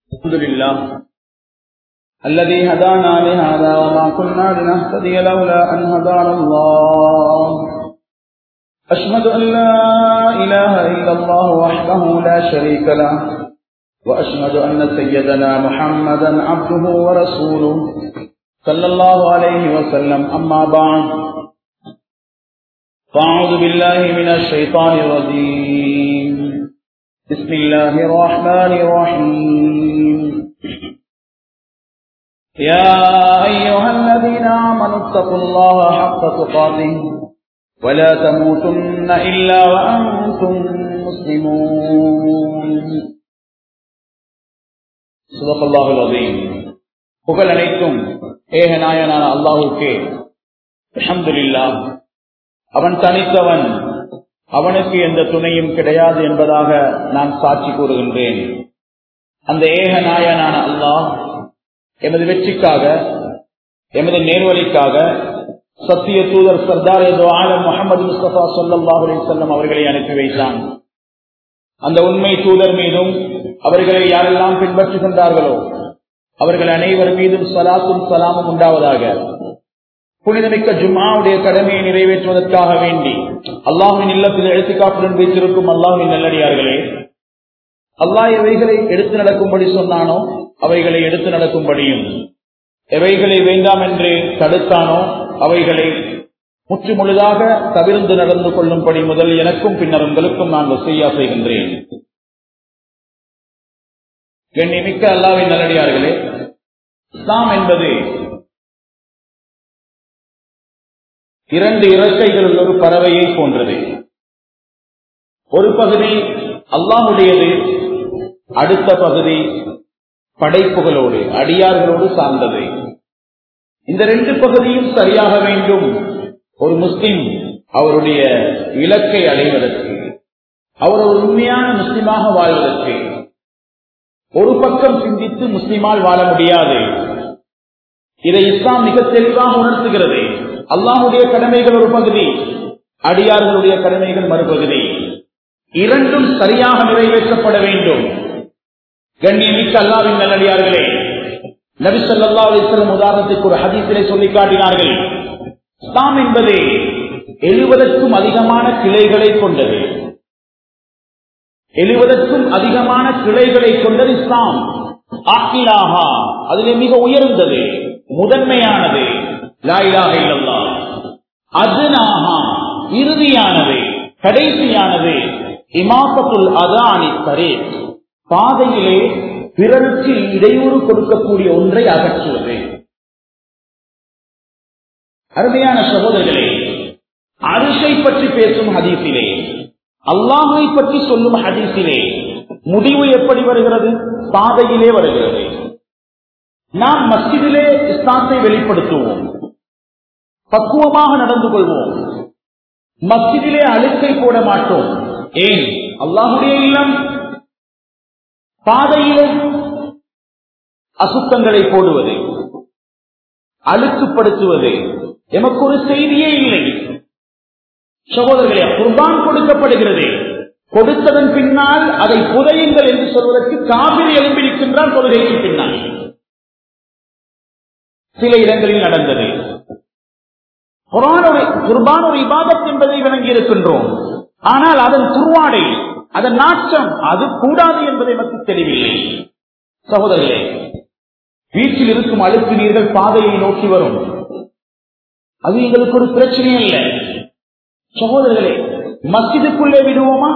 الحمد لله الذي هدانا لهذا وما كنا لنهتدي لولا أن هدانا الله أشهد أن لا إله إلا الله وحده لا شريك له وأشهد أن سيدنا محمدا عبده ورسوله صلى الله عليه وسلم أما بعد فأعوذ بالله من الشيطان الرجيم بسم الله الرحمن الرحيم يا أيها الذين آمنوا اتقوا الله حق تقاته ولا تموتن إلا وأنتم مسلمون صدق الله العظيم. புகழ் அனைத்தும் ஏகநாயனான அல்லாஹ்வுக்கே. அல்ஹம்துலில்லாஹ். அவன் தனித்தவன், அவனுக்கு எந்த துணையும் கிடையாது என்பதாக நான் சாட்சி கூறுகின்றேன். அந்த ஏகநாயனான அல்லாஹ் எமது வெற்றிக்காக, எமது நேர்வழிக்காக சத்திய தூதர் சர்தார் ஆலம் முஹம்மது முஸ்தபா ஸல்லல்லாஹு அலைஹி வஸல்லம் அவர்களை அனுப்பி வைத்தான். அந்த உண்மை தூதர் மீதும் அவர்களை யாரெல்லாம் பின்பற்றுகின்றார்களோ அவர்கள் அனைவர் மீதும் ஸலாத்தும் ஸலாமும் உண்டாவதாக. புனிதமிக்க ஜும்ஆவுடைய கடமையை நிறைவேற்றுவதற்காக வேண்டி அல்லாஹ்வின் இல்லத்தில் இஅ்திகாஃபுடன் வைத்திருக்கும் அல்லாஹ்வின் நல்லடியார்களே, அல்லாஹ் எவைகளை எடுத்து நடக்கும்படி சொன்னானோ அவைகளை எடுத்து நடக்கும்படியும், எவைகளை வேண்டாம் என்று தடுத்தானோ அவைகளை முற்று முழுதாக தவிர்த்து நடந்து கொள்ளும்படி முதல் எனக்கும் பின்னர் உங்களுக்கும் நான் வசிய்யா செய்கின்றேன். கண்ணியமிக்க அல்லாஹ்வின் நல்லடியார்களே, இஸ்லாம் என்பது இரண்டு இறக்கைகள் உள்ள ஒரு பறவையை போன்றது. ஒரு பகுதி அல்லாஹ்வுடையது, அடுத்த பகுதி படைப்புகளோடு அடியார்களோடு சார்ந்தது. இந்த ரெண்டு பகுதியும் சரியாக வேண்டும் ஒரு முஸ்லிம் அவருடைய இலக்கை அடைவதற்கு, அவர் ஒரு உண்மையான முஸ்லிமாக வாழ்வதற்கு. ஒரு பக்கம் சிந்தித்து முஸ்லிமால் வாழ முடியாது. இதை இஸ்லாம் மிக தெளிவாக உணர்த்துகிறது. அல்லாஹ்வுடைய கடமைகள் ஒரு பகுதி, அடியார்களுடைய கடமைகள் மறுபகுதி. இரண்டும் சரியாக நிறைவேற்றப்பட வேண்டும். கண்ணியமிக்க அல்லாஹ்வின் நல்லடியார்களே, நபி ஸல்லல்லாஹு அலைஹி வஸல்லம் உதாரணத்துக்கு ஒரு ஹதீஸிலே சொல்லி காட்டினார்கள். இஸ்லாம் என்பது 70க்கும் அதிகமான கிளைகளை கொண்டது. 70க்கும் அதிகமான கிளைகளை கொண்டது இஸ்லாம். ஆகிலாஹா, அதிலே மிக உயர்ந்தது, முதன்மையானது லா இலாஹ இல்லல்லாஹ். அத்னாஹா, இறுதியானது, கடைசியானது இமாத்தத்துல் அதா அனி தரீக், பாதையிலே பிறருக்கு இடையூறு கொடுக்கக்கூடிய ஒன்றை அகற்றுவது. அருமையான சகோதரர்களே, அரிசை பற்றி பேசும் ஹதீஸிலே, அல்லாஹை பற்றி சொல்லும் ஹதீஸிலே முடிவு எப்படி வருகிறது? பாதையிலே வருகிறது. நாம் மஸ்ஜிதிலே இஸ்லாத்தை வெளிப்படுத்துவோம், பக்குவமாக நடந்து கொள்வோம். மஸ்ஜிதிலே அழுக்கை போட மாட்டோம். ஏன்? அல்லாஹ்வுடைய இல்லம். பாதையிலே அசுத்தங்களை போடுவது, அழுக்குப்படுத்துவது எமக்கு ஒரு செய்தியே இல்லை. சகோதரர்களே, குர்பான் கொடுக்கப்படுகிறது. கொடுத்ததன் பின்னால் அதை புதையுங்கள் என்று சொல்வதற்கு காபிர் எழும்பியிருக்கின்றான் தொழுகைக்கு பின்னால். சில இடங்களில் நடந்தது. குர்பான் ஒரு இபாதத் என்பதை விளங்கி இருக்கின்றோம். ஆனால் அதன் துர்வாடை, அதன் நாற்றம், அது கூடாது என்பதை மட்டும் தெரியவில்லை. சகோதரர்களே, வீட்டில் இருக்கும் அழுக்கு நீர்கள் பாதையை நோக்கி வரும். அது எங்களுக்கு ஒரு பிரச்சனை அல்ல. சகோதரர்களே, மஸ்ஜிதுக்குள்ளே விடுவோமா?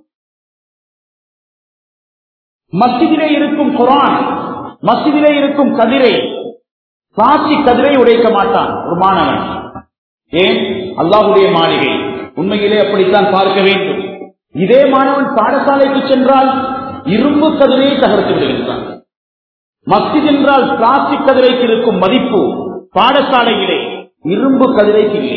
மஸ்ஜிதிலே இருக்கும் குர்ஆன், மஸ்ஜிதிலே இருக்கும் கதிரை, பிளாஸ்டிக் கதிரை உடைக்க மாட்டான் ஒரு மாணவன். ஏன்? அல்லாஹ்வுடைய மாளிகை. உண்மையிலே அப்படித்தான் பார்க்க வேண்டும். இதே மாணவன் பாடசாலைக்கு சென்றால் இரும்பு கதிரையை தகர்த்து விடுகின்றான். மஸ்ஜித் என்றால் பிளாஸ்டிக் கதிரைக்கு இருக்கும் மதிப்பு பாடசாலையிலே இரும்பு கதிரைக்கு இல்லை.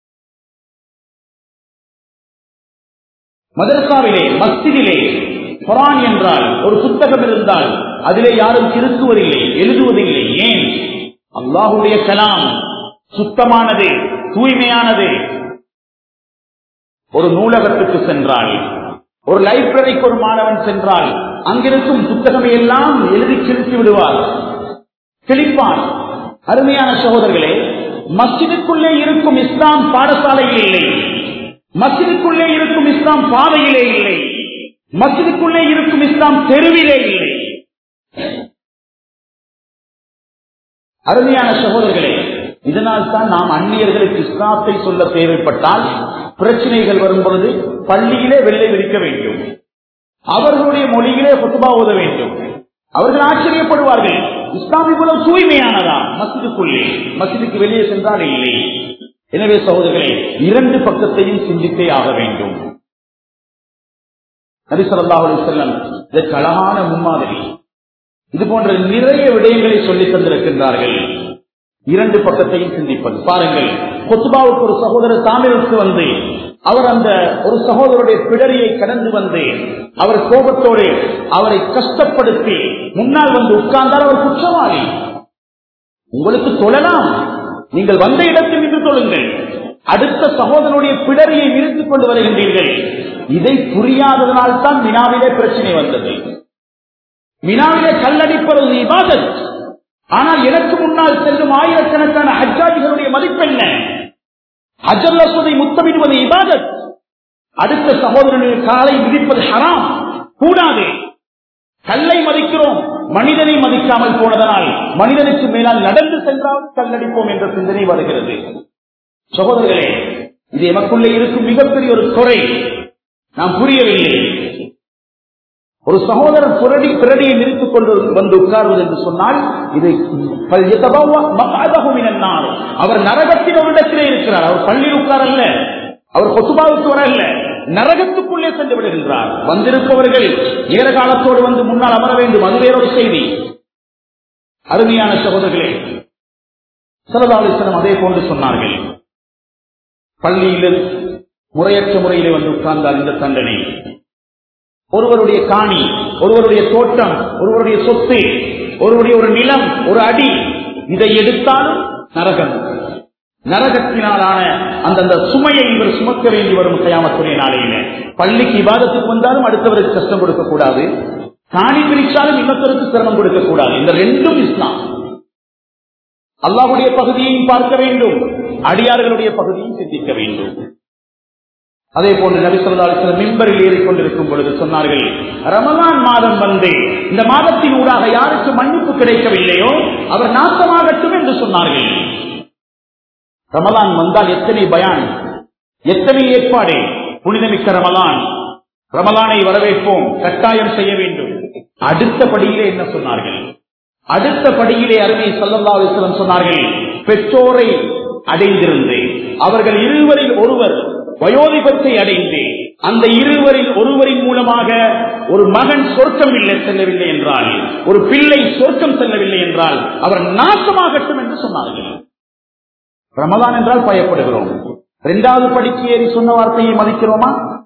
மதரசாவிலே, மஸ்ஜிதிலே குர்ஆன் என்றால் ஒரு புத்தகம் இருந்தால் அதிலே யாரும் திருத்துவதில்லை, எழுதுவதில்லை. ஏன்? அல்லாஹ்வுடைய கலாம் சுத்தமானது, தூய்மையானது. ஒரு நூலகத்துக்கு சென்றால் ஒரு லைப்ரரிக்கு ஒரு மாணவன் சென்றால் அங்கிருக்கும் புத்தகமை எல்லாம் எழுதி கிழித்து விடுவார், கிழிப்பான். அருமையான சகோதரர்களே, மஸ்ஜிதுக்குள்ளே இருக்கும் இஸ்லாம் பாடசாலையில் இல்லை, மஸ்ஜிதுக்குள்ளே இருக்கும் இஸ்லாம் பாதையிலே இல்லை, மஸ்ஜிதுக்குள்ளே இருக்கும் இஸ்லாம் தெருவிலே இல்லை. அருமையான சகோதரர்களே, இதனால் தான் நாம் அந்நியர்களுக்கு இஸ்லாத்தை சொல்ல தேவைப்பட்டால் பிரச்சனைகள் வரும்பொழுது பள்ளியிலே வெள்ளை விரிக்க வேண்டும், அவர்களுடைய மொழியிலே குத்பா ஓத வேண்டும். அவர்கள் ஆச்சரியப்படுவார்கள், இஸ்லாம் இவ்வளவு தூய்மையானதா? மஸ்ஜிதுக்குள்ளே, மஸ்ஜிதுக்கு வெளியே சென்றால் இல்லை. எனவே சகோதரர்களே, இரண்டு பக்கத்தையும் சிந்தித்தே ஆக வேண்டும். நபி ஸல்லல்லாஹு அலைஹி வஸல்லம் இதற்கு அழகான முன்மாதிரி, இது போன்ற நிறைய விடயங்களை சொல்லித் தந்திருக்கின்றார்கள். இரண்டு பக்கத்தையும் சிந்திப்பது. பாருங்கள், குத்பாவுக்கு ஒரு சகோதரர் தாமிருக்கு வந்து அவர் அந்த ஒரு சகோதரருடைய பிடரியை கடந்து வந்து அவர் கோபத்தோடு அவரை கஷ்டப்படுத்தி முன்னால் வந்து உட்கார்ந்தார். அவர் குற்றவாளி, உங்களுக்கு தொழலாம், நீங்கள் வந்த இடத்தில் நின்று தொழுங்கள். அடுத்த சகோதரனுடைய பிடரியை நிறுத்திக் கொண்டு வருகின்றீர்கள். இதை புரியாததனால் தான் மினாவிலே பிரச்சனை வந்தது. மினாவிலே கல்லடிப்பது இபாதத். ஆனால் எனக்கு முன்னால் செல்லும் ஆயிரக்கணக்கான ஹஜ்ஜாஜிகளுடைய மதிப்பென்ன? ஹஜ்ஜல் அஸ்வதை முத்தமிடுவது இபாதத். அடுத்த சகோதரனுடைய காலை மிதிப்பது ஹராம், கூடாது. கல்லை மதிக்கிறோம், மனிதனை மதிக்காமல் போனதனால் மனிதனுக்கு மேலால் நடந்து சென்றால் கல்லடிப்போம் என்ற சிந்தனை வருகிறது. சகோதரர்களே, இது எமக்குள்ளே இருக்கும் மிகப்பெரிய ஒரு குறை, நாம் புரியவில்லை. ஒரு சகோதரர் பிரடியை நிறுத்திக் கொண்டு வந்து உட்கார்வது என்று சொன்னால் இது அவர் நரகத்தின் ஒரு இடத்திலே இருக்கிறார். அவர் பள்ளியில் உட்காரல்ல, அவர் கொசுபாவுக்கு வரல்ல, நரகத்துக்குள்ளே சென்று விடுகின்றார். வந்திருப்பவர்கள் நேர காலத்தோடு வந்து முன்னால் அமர வேண்டும், அது வேறொரு செய்தி. அருமையான சகோதரர்களே, ஸல்லல்லாஹு அலைஹி வஸல்லம் அதே போன்று சொன்னார்கள், பள்ளியில் முறையற்ற முறையிலே வந்து உட்கார்ந்தால் இந்த தண்டனை. ஒருவருடைய காணி, ஒருவருடைய தோட்டம், ஒருவருடைய சொத்து, ஒருவருடைய ஒரு நிலம், ஒரு அடி, இதை எடுத்தாலும் நரகம். நரகத்தினாலான அந்த சுமையை இவர் சுமக்க வேண்டி வரும் கியாமத்துடைய நாளையில. பள்ளிக்கு இபாதத்துக்கு வந்தாலும் அடுத்தவருக்கு கஷ்டம் கொடுக்க கூடாது, காணி பிரிச்சாலும் இன்னொருத்தருக்கு சிரமம் கொடுக்க கூடாது. இந்த ரெண்டும் இஸ்லாம். அல்லாஹ்வுடைய பகுதியையும் பார்க்க வேண்டும், அடியார்களுடைய பகுதியையும் சிந்திக்க வேண்டும். அதே போன்று நபி ஸல்லல்லாஹு அலைஹி வஸல்லம் மிம்பரில் ஏறிக்கொண்டிருக்கும் பொழுது சொன்னார்கள், ரமலான் மாதம் வந்து இந்த மாதத்தின் ஊடாக யாருக்கு மன்னிப்பு கிடைக்கவில்லையோ அவர் நாசமாகட்டும் என்று சொன்னார்கள். ரமலான் வந்தால் எத்தனை பயான், எத்தனை ஏற்பாடு. புனிதமிக்க ரமலான், ரமலானை வரவேற்போம், கட்டாயம் செய்ய வேண்டும். அடுத்த படியிலே என்ன சொன்னார்கள்? அடுத்த படியிலே அருமை ஸல்லல்லாஹு அலைஹி வஸல்லம் சொன்னார்கள், பெற்றோரை அடைந்திருந்து அவர்கள் இருவரில் ஒருவர் வயோதிபத்தை அடைந்து அந்த இருவரில் ஒருவரின் மூலமாக ஒரு மகன் சொர்க்கம் செல்லவில்லை என்றால், ஒரு பிள்ளை சொர்க்கம் செல்லவில்லை என்றால் அவர் நாசமாகட்டும் என்று சொன்னார்கள். ரமலான் என்றால் பயப்படுகிறோம், இரண்டாவது படிக்கு ஏறி சொன்ன வார்த்தையை மதிக்கிறோமா?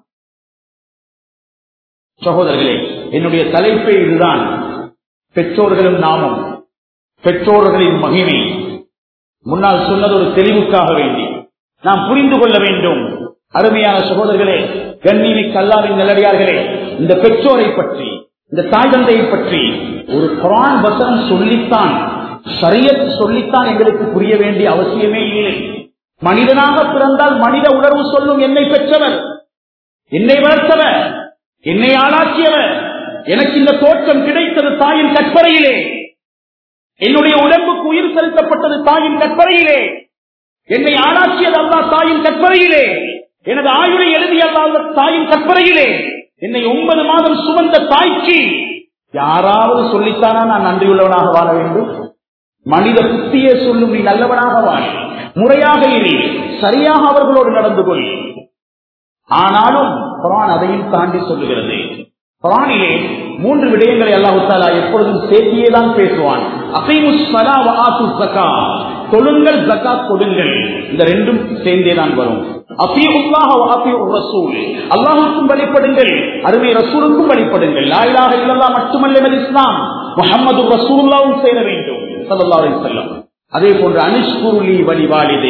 சகோதரர்களே, என்னுடைய தலைப்பே இதுதான், பெற்றோர்களும் நாமும், பெற்றோர்களின் மகிமை. முன்னால் சொன்னது ஒரு தெளிவுக்காக வேண்டி நாம் புரிந்து கொள்ள வேண்டும். அருமையான சகோதரர்களே, கண்ணியமிக்க அல்லாஹ்வின் நல்லடியார்களே, இந்த பெற்றோரை பற்றி, இந்த தாய் தந்தையை பற்றி ஒரு குர்ஆன் வசனம் சொல்லித்தான், ஷரியத் சொல்லித்தான் எங்களுக்கு புரிய வேண்டிய அவசியமே இல்லை. மனிதனாக பிறந்தால் மனித உணர்வு சொல்லும், என்னை பெற்றவர், என்னை வளர்த்தவர், என்னை ஆளாக்கியவர், எனக்கு இந்த தோற்றம் கிடைத்தது தாயின் கற்பறையிலே, என்னுடைய உடம்புக்கு உயிர் செலுத்தப்பட்டது தாயின் கற்பறையிலே, என்னை ஆளாக்கியது அல்லாஹ் தாயின் கற்பறையிலே, எனது ஆயுளை எழுதிய அல்லாஹ் தாயின் கற்பறையிலே, என்னை 9 மாதம் சுமந்த தாய்க்கு யாராவது சொல்லித்தானா நான் நன்றியுள்ளவனாக வாழ வேண்டும்? மனித புத்தியே சொல்லும், நீ நல்லவனாக வாழ, முறையாக இரு, சரியாக அவர்களோடு நடந்து கொள். ஆனாலும் குர்ஆன் அதையும் தாண்டி சொல்லுகிறது. குர்ஆனிலே 3 விடயங்களை அல்லாஹ் தஆலா எப்பொழுதும் சேர்த்தியே தான் பேசுவான். அகீமுஸ் ஸலா வ ஆத்துஸ் ஸகாத், தொழுங்கள், ஜகாத் கொடுங்கள். இந்த ரெண்டும் சேர்ந்தே தான் வரும். அத்தீஉல்லாஹ வ அத்தீஉர் ரசூல், அல்லாஹ்வுக்கும் வழிபடுங்கள், அருமை ரசூலுக்கும் வழிபடுங்கள். லா இலாஹ இல்லல்லாஹ் மட்டுமல்ல இஸ்லாம், முஹம்மதுர் ரசூலுல்லாஹ்வும் சேர வேண்டும் ஸல்லல்லாஹு அலைஹி வஸல்லம். அதே போன்று அனிஷ்குருலி வலிவாலிதே,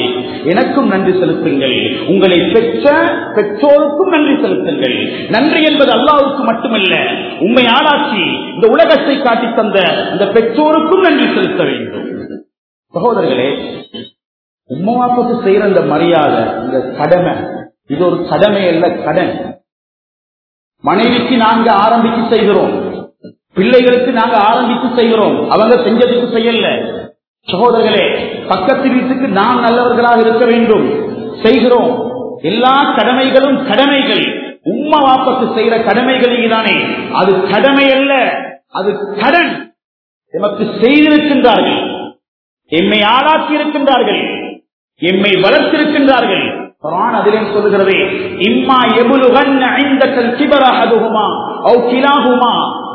எனக்கும் நன்றி செலுத்துங்கள், உங்களை பெற்ற பெற்றோருக்கும் நன்றி செலுத்துங்கள். நன்றி என்பது அல்லாஹ்வுக்கு மட்டுமல்ல, உண்மை ஆளாக்கி இந்த உலகத்தை காட்டி தந்த அந்த பெற்றோருக்கும் நன்றி செலுத்த வேண்டும். சகோதரர்களே, உம்மாவுக்கு செய்யற இந்த மரியாதை, இந்த கடமை, இது ஒரு கடமை அல்ல, கடன். மனைவிக்கு நாங்க ஆரம்பித்து செய்கிறோம், பிள்ளைகளுக்கு நாங்க ஆரம்பித்து செய்கிறோம், அவங்க செஞ்சதுக்கு செய்யல. சகோதரர்களே, பக்கத்து வீட்டுக்கு நாம் நல்லவர்களாக இருக்க வேண்டும், செய்கிறோம். எல்லா கடமைகளும் கடமைகள். உம்மா வாப்பக்கு செய்யற கடமைகளே தானே, அது கடமை அல்ல, அது கடன். எமக்கு செய்திருக்கின்றார்கள், எம்மை ஆளாக்கி இருக்கின்றார்கள், எம்மை வளர்த்திருக்கின்றார்கள். குர்ஆன் அதிலே சொல்லுகிறது, இம்மா யபுலுகன்ன இந்தகல் கிபர அஹதுஹுமா அவ் கிலாஹுமா.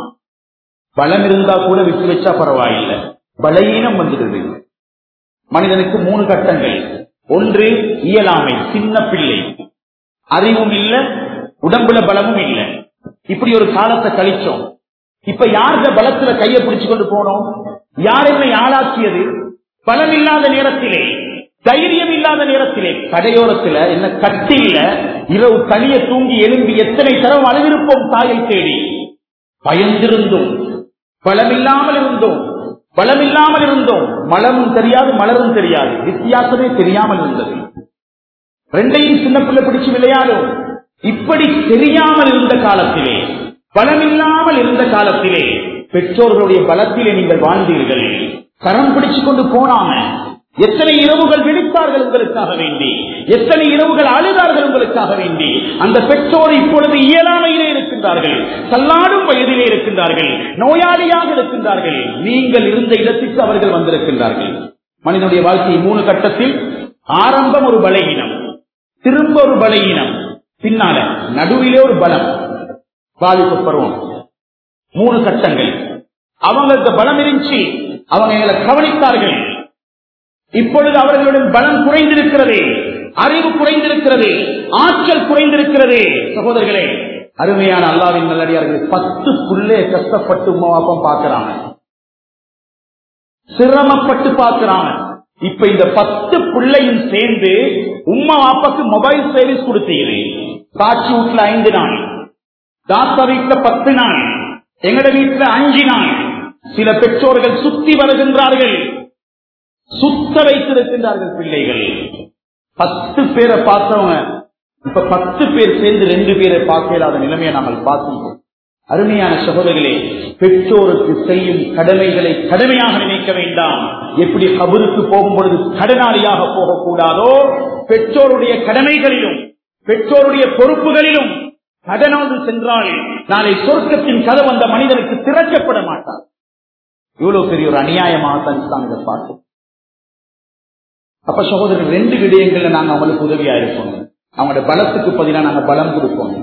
பலம் இருந்தா கூட விட்டு வச்சா பரவாயில்லை, பலவீனம் வந்துடுது. மனிதனுக்கு 3 கட்டங்கள். ஒன்று இயலாமை, சின்ன பிள்ளை, அறிவும் இல்ல, உடம்புல பலமும் இல்ல. இப்படி ஒரு காலத்தை கழிச்சோம். இப்ப யாருடைய பலத்துல கையை பிடிச்சு கொண்டு போனோம்? யார் என்னை ஆளாக்கியது? பலம் இல்லாத நேரத்திலே, தைரியம் இல்லாத நேரத்திலே, கடையோரத்தில் என்ன கட்டில இரவு தனிய தூங்கி எழும்பி எத்தனை தரம் அழுவிருப்போம் தாயை தேடி. பயந்திருந்தோம், பலமில்லாமல் இருந்தோம், பலமில்லாமல் இருந்தோம். மலமும் தெரியாது, மலரும் தெரியாது, வித்தியாசமே தெரியாமல் இருந்தது. ரெண்டையும் சின்ன பிள்ளை பிடிச்சு விளையாடும். இப்படி தெரியாமல் இருந்த காலத்திலே, பலமில்லாமல் இருந்த காலத்திலே, பெற்றோர்களுடைய பலத்திலே நீங்கள் வாழ்ந்தீர்கள். கரம் பிடிச்சு கொண்டு போனாம எத்தனை இரவுகள் விழித்தார்கள் உங்களுக்காக வேண்டி, எத்தனை இரவுகள் அழுதார்கள் உங்களுக்காக வேண்டி. அந்த பெற்றோர் இப்பொழுது இயலாமையிலே இருக்கின்றார்கள், தள்ளாடும் வயதிலே இருக்கின்றார்கள், நோயாளியாக இருக்கின்றார்கள். நீங்கள் இருந்த இடத்திற்கு அவர்கள் வந்திருக்கின்றார்கள். மனிதனுடைய வாழ்க்கை 3 கட்டத்தில், ஆரம்பம் ஒரு பலகீனம், திரும்ப ஒரு பலகீனம், பின்னால நடுவிலே ஒரு பலம், பாதிப்பு பருவம். 3 கட்டங்கள். அவங்களுக்கு பலம் இருந்துச்சு, அவங்க எங்களை கவனித்தார்கள். இப்பொழுது அவர்களுடன் பலம் குறைந்திருக்கிறது, அறிவு குறைந்திருக்கிறது, ஆற்றல் குறைந்திருக்கிறது. சகோதரர்களே, அருமையான அல்லாஹ்வின் நல்லடியார்கள், 10 புள்ளே கஷ்டப்பட்டு உமாவாப்பம் பார்க்கிறாங்க, சிரமப்பட்டு பார்க்கிறாங்க. இப்ப இந்த 10 பிள்ளையும் சேர்ந்து உம்மா வாப்பாக்கு மொபைல் சர்வீஸ் கொடுத்தீங்க. காட்சி வீட்டுல 5 நாள், தாத்தா வீட்டுல 10 நாள், எங்கட வீட்டுல 5 நாள். சில பெற்றோர்கள் சுத்தி வருகின்றார்கள், சுத்த வைத்திருக்கின்றார்கள் பிள்ளைகள். 10 பேரை பார்த்தவங்க இப்ப 10 பேர் சேர்ந்து 2 பேரை பார்க்க இல்லாத நிலைமையை நாங்கள் பார்த்தோம். அருமையான சகோதரர்களே, பெற்றோருக்கு செய்யும் கடமைகளை கடமையாக நினைக்க வேண்டாம். எப்படி கபருக்கு போகும் பொழுது கடனாளியாக போகக்கூடாதோ, பெற்றோருடைய கடமைகளிலும் பெற்றோருடைய பொறுப்புகளிலும் கடனோடு சென்றால் நாளை சொர்க்கத்தின் கதவு அந்த மனிதனுக்கு திறக்கப்பட மாட்டார். இவ்வளவு பெரிய ஒரு அநியாயமாக தான் இதை பார்த்தோம். அப்ப சகோதரர், 2 விடயங்கள்ல நாங்க அவங்களுக்கு உதவியா இருப்போம். அவங்களோட பலத்துக்கு பதிலாக நாங்க பலம் கொடுப்போம்.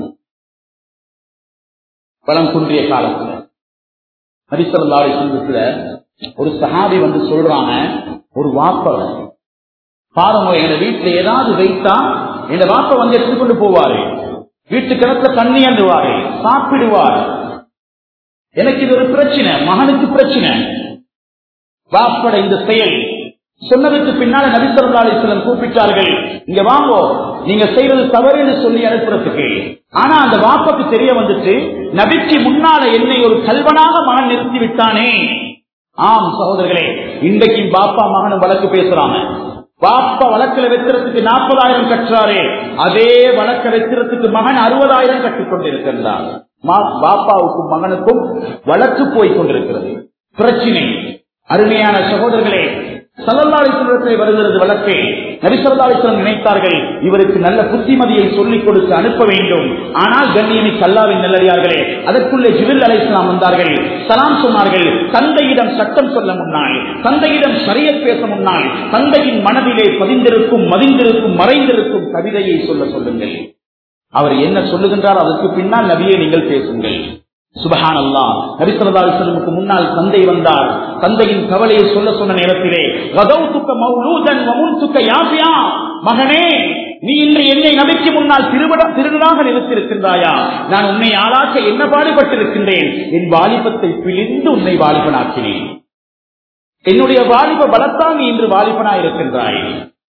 பலம் குன்றிய காலத்துல நபி ஸல்லல்லாஹு அலைஹி வஸல்லம் ஒரு சஹாபி வந்து சொல்றாங்க, ஒரு வாப்ப பாருங்க, எங்க வீட்டுல ஏதாவது வைத்தா எங்க வாப்ப வந்து எடுத்துக்கொண்டு போவாரு, வீட்டு கிணத்துல தண்ணி அண்டுவாரு, சாப்பிடுவார். எனக்கு இது ஒரு பிரச்சனை, மகனுக்கு பிரச்சனை. வாப்பட இந்த செயல் சொன்னதுக்கு பின்னால நபி ஸல்லல்லாஹு அலைஹி வஸல்லம் கூப்பிட்டார்கள், இங்க வாங்கோ, நீங்க செய்யறது தவறு என்று சொல்லி அனுப்புறதுக்கு. ஆனா அந்த வாப்பாக்கு தெரிய வந்துட்டு, நபிக்கு முன்னால என்னை ஒரு கல்வனாக மகன் நிறுத்தி விட்டானே. ஆம் சகோதரர்களே, இன்றைக்கு பாப்பா மகனும் வழக்கு பேசுறாங்க. பாப்பா வழக்கில் வைக்கிறதுக்கு 40,000 கட்டுறாரு, அதே வழக்க வைக்கிறதுக்கு மகன் 60,000 கட்டிக் கொண்டிருக்கின்றார். பாப்பாவுக்கும் மகனுக்கும் வழக்கு போய் கொண்டிருக்கிறது, பிரச்சினை. அருமையான சகோதரர்களே, ஸல்லல்லாஹு அலைஹி வஸல்லம் வருகிறது வழக்கே. நபி ஸல்லல்லாஹு அலைஹி வஸல்லம் நினைத்தார்கள், இவருக்கு நல்ல புத்திமதியை சொல்லிக் கொடுத்து அனுப்ப வேண்டும். ஆனால் கண்ணியமிக்க அல்லாஹ்வின் நல்லடியார்களே, அதற்குள்ளே ஜிப்ரீல் அலைஹிஸ்ஸலாம் வந்தார்கள், சலாம் சொன்னார்கள். தந்தையிடம் சட்டம் சொல்ல முன்னால், தந்தையிடம் ஷரியத் பேச முன்னால், தந்தையின் மனதிலே பதிந்திருக்கும் மதிந்திருக்கும் மறைந்திருக்கும் கவிதையை சொல்லுங்கள். அவர் என்ன சொல்லுகின்றார், அதற்கு பின்னால் நபியை நீங்கள் பேசுங்கள். சுப்ஹானல்லாஹ். நபி ஸல்லல்லாஹு அலைஹி வஸல்லம் முன்னால் தந்தை வந்தார். தந்தையின் கவலையை சொன்ன நேரத்திலே, கதௌதுக மௌலூதன் வ முன்துக யாஃபியா, மகனே, நீ இன்று என்னை நபிக்கு முன்னால் திருடனாக நிறுத்தியிருக்கின்றாயா? நான் உன்னை ஆளாக்க என்ன பாடுபட்டிருக்கின்றேன்? என் வாலிபத்தை பிழிந்து உன்னை வாலிபனாக்கினேன். என்னுடைய வாலிப பலத்தால் நீ இன்று வாலிபனாயிருக்கின்றாய்.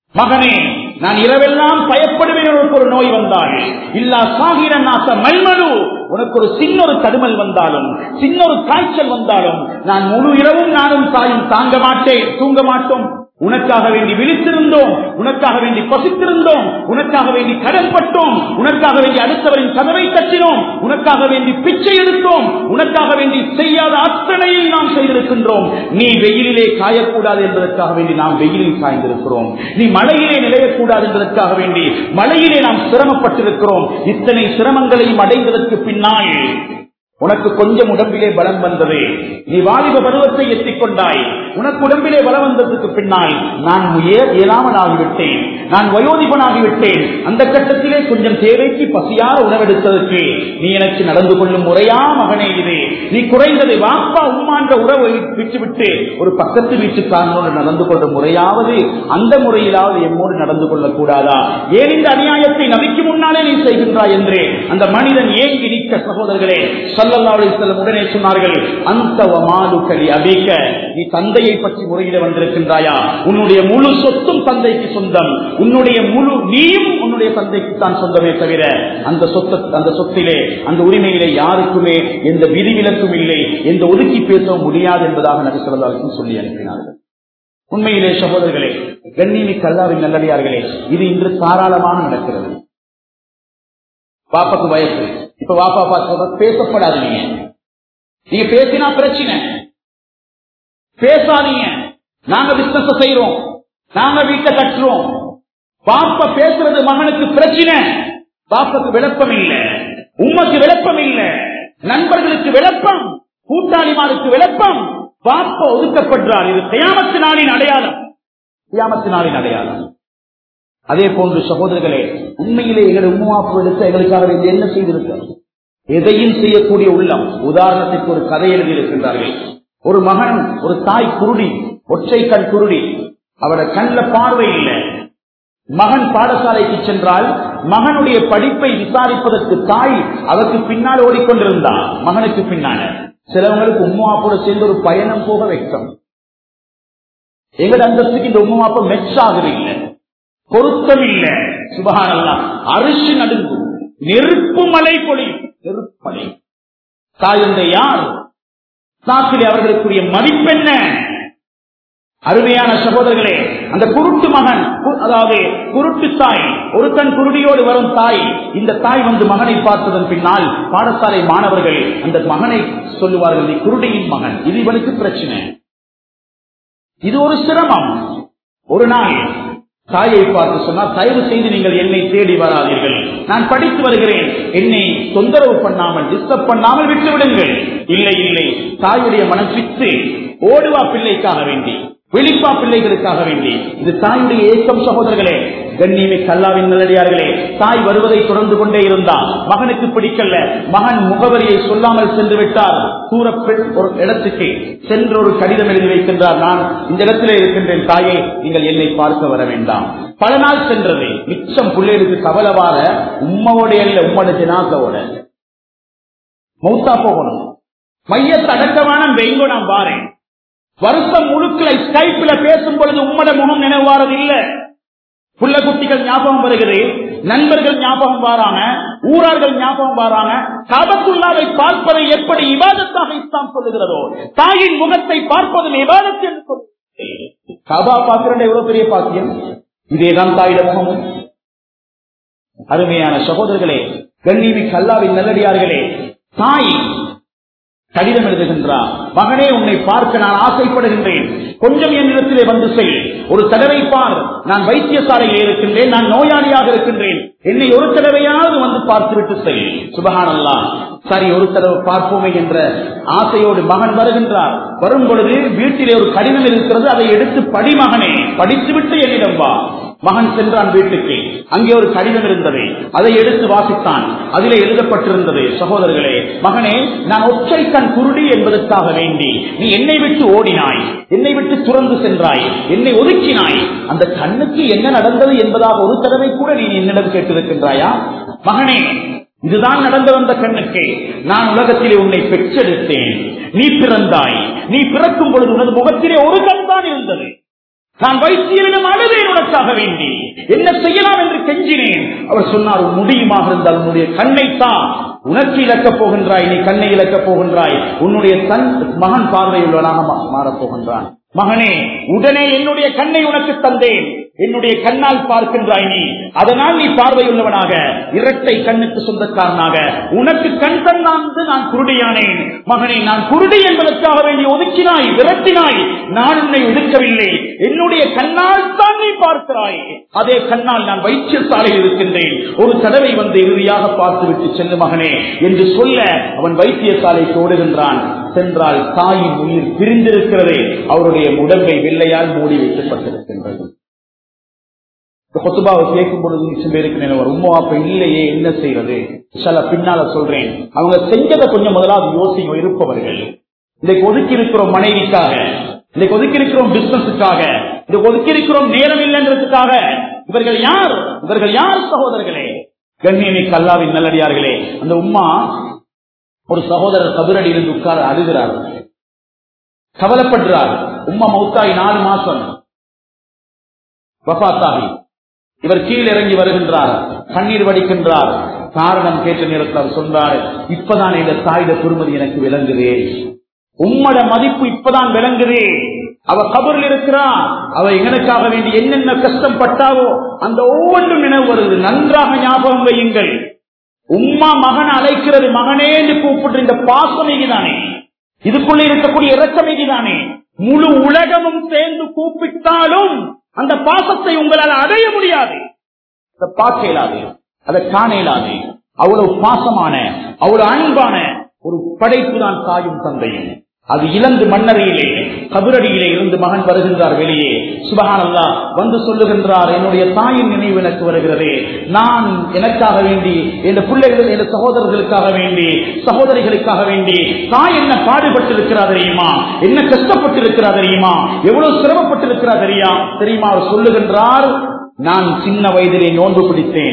மகனே, நான் இரவெல்லாம் பயப்படுவேன். உனக்கு ஒரு நோய் வந்தால் இல்லா சாகிர நாச மல்மலு, உனக்கு ஒரு சின்ன ஒரு தடுமல் வந்தாலும் சின்ன ஒரு காய்ச்சல் வந்தாலும் நான் முழு இரவும் நானும் தாயும் தாங்க மாட்டேன், தூங்க மாட்டோம். உனக்காக வேண்டி விழித்திருந்தோம், உனக்காக வேண்டி பசித்திருந்தோம், உனக்காக வேண்டி கடன்பட்டோம், உனக்காக வேண்டி அடுத்தவரின் கதவை தட்டினோம், உனக்காக வேண்டி பிச்சை எடுத்தோம், உனக்காக வேண்டி செய்யாத அத்தனையை நாம் செய்திருக்கின்றோம். நீ வெயிலிலே காயக்கூடாது என்பதற்காக வேண்டி நாம் வெயிலில் காய்ந்திருக்கிறோம். நீ மழையிலே நிலையக்கூடாது என்பதற்காக வேண்டி மழையிலே நாம் சிரமப்பட்டிருக்கிறோம். இத்தனை சிரமங்களையும் அடைந்ததற்கு பின்னால் உனக்கு கொஞ்சம் உடம்பிலே பலம் வந்தது, நீ வாலிப பருவத்தை எத்திக்கொண்டாய். உனக்கு உடம்பிலே பலம் வந்ததற்கு பின்னால் நான் இயலாமல் ஆகிவிட்டேன், நான் வயோதிபனாகிவிட்டேன். அந்த கட்டத்திலே கொஞ்சம் தேவைக்கு பசியார உணவெடுத்ததற்கு நீ எனக்கு நடந்து கொள்ளும் முறையா மகனே இது? நீ குறைந்தது வாப்பா உம்மான்ற உறவை விட்டுவிட்டு ஒரு பக்கத்து வீட்டுக்காரனோடு நடந்து கொள்ற முறையாவது அந்த முறையிலாவது எம்மோடு நடந்து கொள்ளக்கூடாதா? ஏன் இந்த அநியாயத்தை நபிக்கு முன்னாலே நீ செய்கின்றாய் என்று அந்த மனிதன் ஏங்கி நிற்க, சகோதரர்களே, ஸல்லல்லாஹு அலைஹி வஸல்லம் உடனே சொன்னார்கள், அந்த வமாலுக லிஅபீக, நீ தந்தையை பற்றி முறையிட வந்திருக்கின்றாயா? உன்னுடைய முழு சொத்தும் தந்தைக்கு சொந்தம், உன்னுடைய முழு நீயும் உன்னுடைய தந்தைக்கு தான் சொந்தமே தவிர அந்த சொத்திலே அந்த உரிமையிலே யாருக்குமே எந்த விதிவிலக்கும் இல்லை, எந்த ஒதுக்கி பேசவும் முடியாது என்பதாக நபி ஸல்லல்லாஹு அலைஹி வஸல்லம் சொல்லி அனுப்பினார்கள். உண்மையிலே சகோதரர்களே, கண்ணியமிக்க அல்லாஹ்வின் நல்லடியார்களே, இது இன்று தாராளமாக நடக்கிறது. பாப்பாக்கு வயசு, இப்ப வாப்பா பார்த்து பேசப்படாது. நீங்க பேசினா பிரச்சனை, பேசாதீங்க. நாங்க பிசினஸ் செய்யறோம், நாங்க வீட்டை கட்டுறோம். பாப்பா பேசுறது மகனுக்கு பிரச்சனை. பாப்பாக்கு விளப்பம் இல்ல, உம்மக்கு விளப்பம் இல்ல, நண்பர்களுக்கு விளப்பம், கூட்டாளிமாருக்கு விளப்பம். பாப்பா ஒதுக்கப்படுறார். இது கியாமத்து நாளின் அடையாளம், கியாமத்து நாளின் அடையாளம். அதே போன்று சகோதரர்களே, உண்மையிலே எங்களுடைய உம்மாப்பு எடுத்து எங்களுக்காக என்ன செய்திருக்கிறார்? எதையும் செய்யக்கூடிய உள்ளம். உதாரணத்துக்கு ஒரு கதை எழுதியிருக்கின்றார்கள். ஒரு மகன், ஒரு தாய் குருடி, ஒற்றை கண் குருடி, அவருடைய கண்ல பார்வை இல்லை. மகன் பாடசாலைக்கு சென்றால் மகனுடைய படிப்பை விசாரிப்பதற்கு தாய் அதற்கு பின்னால் ஓடிக்கொண்டிருந்தார். மகனுக்கு பின்னால சிலவங்களுக்கு உம்மாப்போட சேர்ந்து ஒரு பயணம் போக வைக்கும். எங்கள் அந்தஸ்துக்கு இந்த உம்மாப்ப மெச்சாகவே இல்லை, பொருத்தம் இல்லை. சுபஹானல்லாஹ், அரிசி நடுங்கும், நெருப்பு மலை பொழியும், நெருப்பு மலை. தாய் என்ற யார்? நாட்டிலே அவர்களுக்குரிய மதிப்பென்ன? அருமையான சகோதரர்களே, அந்த குருட்டு மகன், அதாவது குருட்டு தாய், ஒரு கண் குருடியோடு வரும் தாய், இந்த தாய் வந்து மகனை பார்த்ததன் பின்னால் பாடசாலை மாணவர்கள் அந்த மகனை சொல்லுவார்கள், நீ குருடியின் மகன், இது இவனுக்கு பிரச்சனை, இது ஒரு சிரமம். ஒரு நாள் தாயை பார்த்து சொன்னால், தயவு செய்து நீங்கள் என்னை தேடி வராதீர்கள், நான் படித்து வருகிறேன், என்னை தொந்தரவு பண்ணாமல் டிஸ்டர்ப் பண்ணாமல் விட்டு விடுங்கள். இல்லை இல்லை, தாயுடைய மனசித்து ஓடுவா பிள்ளைக்காக வேண்டி, வெளிப்பா பிள்ளைகளுக்காக வேண்டி. இது தாயுடைய ஏக்கம் சகோதரர்களே. கண்ணியமிக்க அல்லாஹ்வின் நல்லடியார்களே, தாய் வருவதை தொடர்ந்து கொண்டே இருந்தார். மகனுக்கு பிடிக்கல, மகன் முகவரியை சொல்லாமல் சென்று விட்டார். தூரப்பெண் ஒரு இடத்துக்கு சென்று ஒரு கடிதம் எழுதி வைக்கின்றார், நான் இந்த இடத்திலே இருக்கின்றேன் தாயே, நீங்கள் என்னை பார்க்க வர வேண்டாம். பல நாள் சென்றது. மிச்சம் பிள்ளைகளுக்கு கவலவார உம்மோட இல்ல, உம்மோட ஜனாசோட மௌத்தா போகணும், மையத்தை அடக்கமான வெங்கோ நான் வாரேன். வருஷம் முழுக்களை ஸ்கைப்ல பேசும் பொழுது உம்மட முகம் நினைவாரது இல்ல. புள்ள குட்டிகள் ஞாபகம் வருகிறது, நண்பர்கள் ஞாபகம் வாராங்க, ஊரார்கள் ஞாபகம் வாராங்க. காபத்துல்லாவை பார்ப்பதை எப்படி இபாதத்தாக இஸ்லாம் சொல்லுகிறதோ, தாயின் முகத்தை பார்ப்பதும் இபாதத் என்று சொல்லுகிறது. காபா பார்க்கிற எவ்வளவு பெரிய பாக்கியம். இதேதான் தாயிட முகமும். அருமையான சகோதரர்களே, கண்ணியமிக்க அல்லாஹ்வின் நல்லடியார்களே, தாய் கடிதம் எழுதுகின்றார், மகனே உன்னை பார்க்க நான் ஆசைப்படுகின்றேன், கொஞ்சம் என்னிடத்திலே வந்து செல். ஒரு தடவை பார், நான் வைத்தியசாலையில் இருக்கின்றேன், நான் நோயாளியாக இருக்கின்றேன், என்னை ஒரு தடவையாவது வந்து பார்த்துவிட்டு செல். சுபஹானல்லாஹ். சரி, ஒரு தடவை பார்ப்போமே என்ற ஆசையோடு மகன் வருகின்றார். வரும் பொழுது வீட்டிலே ஒரு கடிதம் இருக்கிறது, அதை எடுத்து படி மகனே, படித்துவிட்டு என்னிடம் வா. மகன் சென்றான் வீட்டுக்கு. அங்கே ஒரு கடிதம் இருந்தது, அதை எடுத்து வாசித்தான். அதிலே எழுதப்பட்டிருந்தது, சகோதரர்களே, மகனே, நான் ஒற்றை கண் குருடி என்பதற்காக வேண்டி நீ என்னை விட்டு ஓடினாய், என்னை விட்டு துறந்து சென்றாய், என்னை ஒதுக்கினாய். அந்த கண்ணுக்கு என்ன நடந்தது என்பதாக ஒரு தடவை கூட நீ என்னிடம் கேட்டிருக்கின்றாயா? மகனே, இதுதான் நடந்து வந்த கண்ணுக்கு. நான் உலகத்திலே உன்னை பெற்றெடுத்தேன், நீ பிறந்தாய். நீ பிறக்கும் பொழுது உனது முகத்திலே ஒரு கண் தான் இருந்தது. நான் வைத்தியரிடம் அழுதேன் உனக்காக வேண்டி, என்ன செய்யலாம் என்று கெஞ்சினேன். அவர் சொன்னார், முடியுமாக இருந்தால் உன்னுடைய கண்ணைத்தான், உனக்கு இழக்கப் போகின்றாய், நீ கண்ணை இழக்கப் போகின்றாய், உன்னுடைய மகன் பார்வையுள்ளவனாக மாறப் போகின்றான். மகனே, உடனே என்னுடைய கண்ணை உனக்கு தந்தேன், என்னுடைய கண்ணால் பார்க்கின்றாய் நீ, அதனால் நீ பார்வையுள்ளவனாக, இரட்டை கண்ணுக்கு சொந்தக்காரனாக உனக்கு கண் தந்தாந்து நான் குருடியானேன். மகனே, நான் குருடி என்பதற்காக வேண்டி ஒதுக்கினாய், விரட்டினாய், நான் உன்னை ஒதுக்கவில்லை, என்னுடைய கண்ணால் தான் நீ பார்க்கிறாய், அதே கண்ணால் நான் வைத்தியசாலையில் இருக்கின்றேன், ஒரு தடவை வந்து இறுதியாக பார்த்துவிட்டு செல்லு மகனே என்று சொல்ல அவன் வைத்தியசாலைக்கு ஓடுகின்றான். சென்றால் தாயின் உயிர் பிரிந்திருக்கிறது, அவருடைய உடம்பை வெள்ளையால் மூடி வைக்கப்பட்டிருக்கின்றது. கொத்துபாவை கேட்கும் பொழுது பேருக்கு ஒரு உம்மா அப்ப இல்லையே, என்ன செய்யறது? சில பின்னால சொல்றேன், அவங்க செஞ்சதை கொஞ்சம் முதலாவது யோசிக்க இருப்பவர்கள். இன்றைக்கு ஒதுக்கி இருக்கிறோம் மனைவிக்காக, இன்றைக்கு ஒதுக்கி இருக்கிறோம் பிசினஸுக்காக, இன்றைக்கு ஒதுக்கி இருக்கிறோம் நேரம் இல்லைன்றதுக்காக. இவர்கள் யார்? இவர்கள் யார் சகோதரர்களே? கண்ணியமிக்க அல்லாஹ்வின் நல்லடியார்களே, அந்த உம்மா ஒரு சகோதரர் கபரடியிலிருந்து உட்கார அழுகிறார், கவலைப்படுறார். உம்மா மௌத்தாய் 4 மாசம் வஃபாத்தாகி, இவர் கீழ் இறங்கி வருகின்றார், கண்ணீர் வடிக்கின்றார். காரணம் கேட்ட நேரத்தில் சொன்னார், இப்பதான் இந்த தாயிட பெருமதி எனக்கு விளங்குதே, உம்மட மதிப்பு இப்பதான் விளங்குதே. அவ கபரில் இருக்கிறார், அவ எங்களுக்காக வேண்டி என்னென்ன கஷ்டம் பட்டாவோ அந்த ஒவ்வொன்றும் நினைவு வருது. நன்றாக ஞாபகம் வையுங்கள், உம்மா மகன் அழைக்கிறது, மகனே என்று கூப்பிட்டு இந்த பாசமைக்குதானே, இதுக்குள்ள இருக்கக்கூடிய இரக்கமைக்குதானே. முழு உலகமும் சேர்ந்து கூப்பிட்டாலும் அந்த பாசத்தை உங்களால் அடைய முடியாது, அதை பார்க்க இயலாது, அதை காண இயலாது. அவ்வளவு பாசமான, அவ்வளவு அன்பான ஒரு படைப்பு தான் தாயும் தந்தையும். அது இழந்து மண்ணறையிலே கபரடியிலே இருந்து மகன் வருகின்றார் வெளியே. சுபஹானல்லாஹ், வந்து சொல்லுகின்றார், என்னுடைய தாயின் நினைவு எனக்கு வருகிறதே, நான் எனக்காக வேண்டி, என் பிள்ளைகள், என் சகோதரர்களுக்காக வேண்டி, சகோதரிகளுக்காக வேண்டி தாய் என்ன பாடுபட்டிருக்கிறார் தெரியுமா, என்ன கஷ்டப்பட்டிருக்கிறார் தெரியுமா, எவ்வளவு சிரமப்பட்டிருக்கிறார் தெரியுமா. அவர் சொல்லுகின்றார், நான் சின்ன வயதிலே நோன்பு பிடித்தேன்,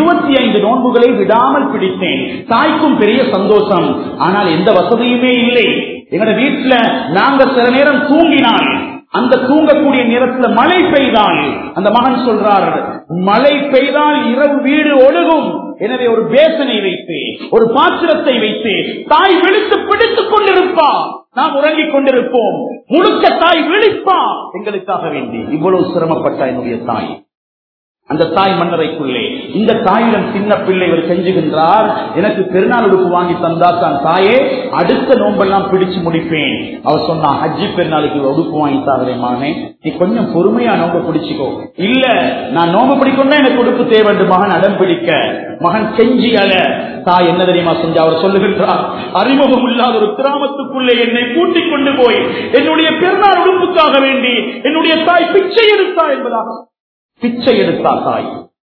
25 நோன்புகளை விடாமல் பிடித்தேன், தாய்க்கும் பெரிய சந்தோஷம். ஆனால் எந்த வசதியுமே இல்லை. எங்க வீட்டுல நாங்க சில நேரம் தூங்கினால், அந்த தூங்கக்கூடிய நேரத்தில் மழை பெய்தால், அந்த மகன் சொல்றார், மழை பெய்தால் இரவு வீடு ஒழுகும், எனவே ஒரு பேசனை வைத்து, ஒரு பாத்திரத்தை வைத்து தாய் விழித்து பிடித்துக் கொண்டிருப்பா, நாம் உறங்கிக் கொண்டிருப்போம், முழுக்க தாய் விழிப்பா எங்களுக்காக வேண்டி. இவ்வளவு சிரமப்பட்ட என்னுடைய தாய், அந்த தாய் மன்னரைக்குள்ளே இந்த தாயிடம் சின்ன பிள்ளை இவர் செஞ்சுகின்றார், எனக்கு பெருநாள் உடுப்பு வாங்கி தந்தா தான் தாயே அடுத்த நோம்பெல்லாம் பிடிச்சு முடிப்பேன். அவர் சொன்னா, ஹஜ்ஜி பெருநாளுக்கு உடுப்பு வாங்கி தாரேமானே, நீ கொஞ்சம் பொறுமையா நோம்பு பிடிச்சுக்கோ. இல்ல, நான் நோம்பு பிடிக்கணும்னா எனக்கு உடுப்பு தேவை. மகன் அடம் பிடிக்க, மகன் செஞ்சி அல. தாய் என்ன தெரியுமா செஞ்சா? அவர் சொல்லுகின்றார், அறிமுகம் இல்லாத ஒரு கிராமத்துக்குள்ளே என்னை கூட்டிக் கொண்டு போய் என்னுடைய பெருநாள் உடுப்புக்காக வேண்டி என்னுடைய தாய் பிச்சை எடுத்தா என்பதாக. பிச்சை எடுத்தா தாய்.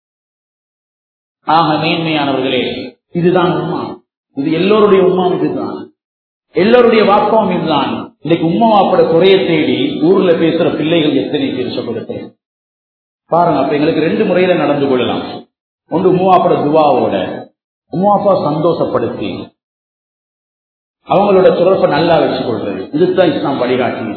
ஆக மேன்மையானவர்களே, இதுதான் உம்மா. இது எல்லோருடைய உம்மாவும் இதுதான், எல்லோருடைய வாப்பாவும் இதுதான். இன்னைக்கு உம்மா வாப்பட குறைய தேடி ஊர்ல பேசுற பிள்ளைகள் எத்தனை பேர் சொல்லிருக்கேன் பாருங்க. அப்ப எங்களுக்கு 2 முறையில நடந்து கொள்ளலாம். ஒன்று, உம்மாப்பட துவாவோட, உம்மாப்பா சந்தோஷப்படுத்தி அவங்களோட தொடர்பை நல்லா வச்சு கொள்றது. இதுதான் இஸ்லாம் வழிகாட்டி.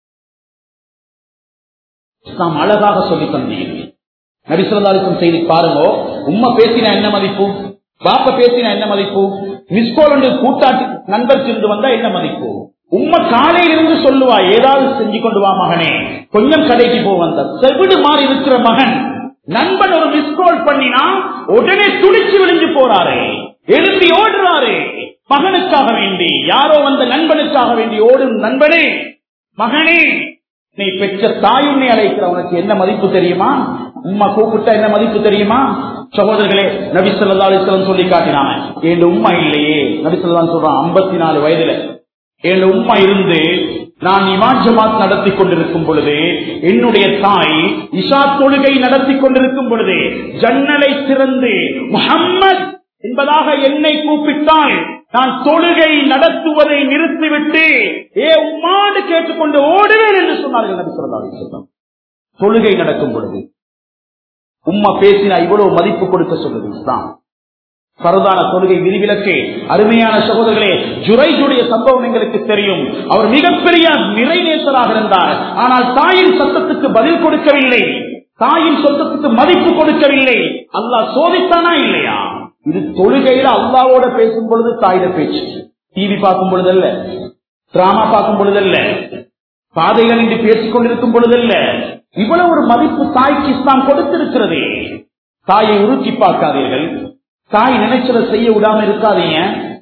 இஸ்லாம் அழகாக சொல்லி தந்தீங்க. நபி ஸல்லல்லாஹு அலைஹி வஸல்லம் செய்தி பாருங்க, உம்மா பேசினா என்ன மதிப்பு, பாப்பா பேசினா என்ன மதிப்பு, மிஸ்கோல் கூட்டாட்டி நண்பர் சென்று வந்தா என்ன மதிப்பு. உம்மா காலையிலிருந்து சொல்லுவா, ஏதாவது செஞ்சு கொண்டு வா மகனே, கொஞ்சம் கடைக்கு போ. வந்த செவிடு மாறி இருக்கிற மகன் நண்பன் ஒரு மிஸ்கோல் பண்ணினா உடனே துடிச்சு விழுந்து போறாரு, எழுப்பி ஓடுறாரு. மகனுக்காக வேண்டி, யாரோ வந்த நண்பனுக்காக வேண்டி ஓடும் நண்பனே, மகனே, நீ பெற்ற தாயுன்னை அழைக்கிற உனக்கு என்ன மதிப்பு தெரியுமா? உம்மா கூப்பிட்டா என்ன மதிப்பு தெரியுமா? சகோதரர்களே, நபி ஸல்லல்லாஹு அலைஹி வஸல்லம் சொல்லி காட்டினாங்க, என் உம்மா இல்லையே. நபி ஸல்லல்லாஹு சொல்றான், 54 வயதுல என் உம்மா இருந்து நான் இமாம் ஜமாத் நடத்தி கொண்டிருக்கும் பொழுது, என்னுடைய தாய் இஷா தொழுகை நடத்தி கொண்டிருக்கும் பொழுது ஜன்னலை திறந்து முஹம்மத் என்பதாக என்னை கூப்பிட்டால் நான் தொழுகை நடத்துவதை நிறுத்திவிட்டு ஏ உம்மான்னு கேட்டுக்கொண்டு ஓடுவேன் என்று சொன்னார்கள் நபி ஸல்லல்லாஹு அலைஹி வஸல்லம். தொழுகை நடக்கும் பொழுது உம்மா பேசினா இவ்வளவு மதிப்பு கொடுக்க சொல்லுது இஸ்லாம். பரதான தொழுகை விதிவிலக்கு. அருமையான சகோதரர்களே, ஜுரைஜுடைய சம்பவம் எங்களுக்கு தெரியும். அவர் மிகப்பெரிய நிறைநேசராக இருந்தார். ஆனால் தாயின் சத்தத்துக்கு பதில் கொடுக்கவில்லை, தாயின் சொந்தத்துக்கு மதிப்பு கொடுக்கவில்லை. அல்லாஹ் சோதித்தானா இல்லையா? இது தொழுகையில அல்லாவோட பேசும் பொழுது தாயிட பேச்சு, டிவி பார்க்கும் பொழுதல்ல, டிராமா பார்க்கும் பொழுதல்ல, பாதைகள் என்று பேசிக் கொண்டிருக்கும் பொழுதல்ல. இவ்வளவு ஒரு மதிப்பு தாய்க்கு இஸ்லாம் கொடுத்திருக்கிறது. தாயை உருக்கி பார்க்காதீர்கள், தாய் நினைச்சதை செய்ய விடாம இருக்காதீங்க.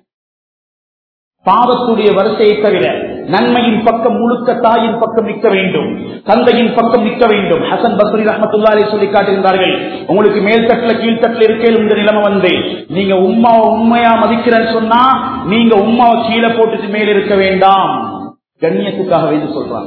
பாவத்துடைய வரிசையை தவிர நன்மையின் பக்கம் முழுக்க தாயின் பக்கம் நிற்க வேண்டும், தந்தையின் பக்கம் நிற்க வேண்டும். ஹசன் பஸ்ரி ரஹ்மத்துல்லாஹி அலைஹி சொல்லி காட்டுகின்றார்கள், உங்களுக்கு மேல் தட்டுல கீழ்த்தட்டுல இருக்கேன் இந்த நிலைமை வந்து நீங்க உம்மாவை உண்மையா மதிக்கிறேன்னு சொன்னா நீங்க உம்மாவை கீழே போட்டுட்டு மேல் இருக்க வேண்டாம், கண்ணியத்துக்காக வேண்டி சொல்றாங்க.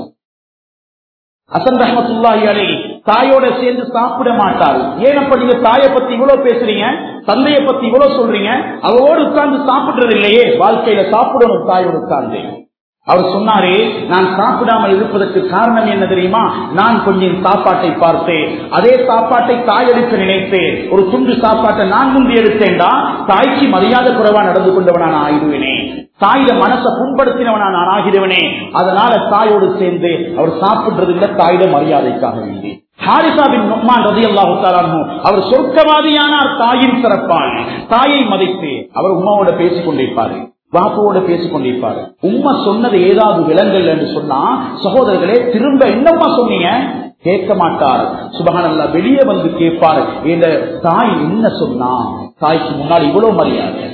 ஹசன் ரஹ்மத்துல்லாஹி அலைஹி தாயோட சேர்ந்து சாப்பிட மாட்டாரு. ஏன் அப்ப நீங்க தாயை பத்தி இவ்வளவு பேசுறீங்க, தந்தையை பத்தி இவ்வளவு சொல்றீங்க, அவரோடு உட்கார்ந்து சாப்பிடுறது இல்லையே? வாழ்க்கையில சாப்பிடணும் தாயோடு உட்கார்ந்து. அவர் சொன்னாரே, நான் சாப்பிடாமல் இருப்பதற்கு காரணம் என்ன தெரியுமா? நான் கொஞ்சம் சாப்பாட்டை பார்த்தேன், அதே சாப்பாட்டை தாய் எடுக்க நினைத்தேன், ஒரு துண்டு சாப்பாட்டை நான் முந்தி எடுத்தேன்டா தாய்க்கு மரியாதை குறைவா நடந்து கொண்டவனா நான் ஆகிடுவேனே, தாயில மனசை புண்படுத்தினவனா நான் ஆகிடுவனே. அதனால தாயோடு சேர்ந்து அவர் சாப்பிடுறது இல்ல, தாயிட மரியாதைக்காக வேண்டி. ஹாரிஸா பின் நுஅ்மான் ரலியல்லாஹு தஆலா அன்ஹு அவர் சொர்க்கவாதியானார் தாயின் சிறப்பால். தாயை மதித்து அவர் உம்மாவோட பேசிக் கொண்டிருப்பாரு, பாப்பாவோட பேசிக் கொண்டிருப்பாரு. உம்மா சொன்னது ஏதாவது விலங்கல் என்று சொன்னா சகோதரர்களே திரும்ப என்னம்மா சொன்னீங்க கேட்க மாட்டார். சுப்ஹானல்லாஹ், வெளியே வந்து கேட்பார், இந்த தாய் என்ன சொன்னா? தாய்க்கு முன்னாடி இவ்வளவு மரியாதை.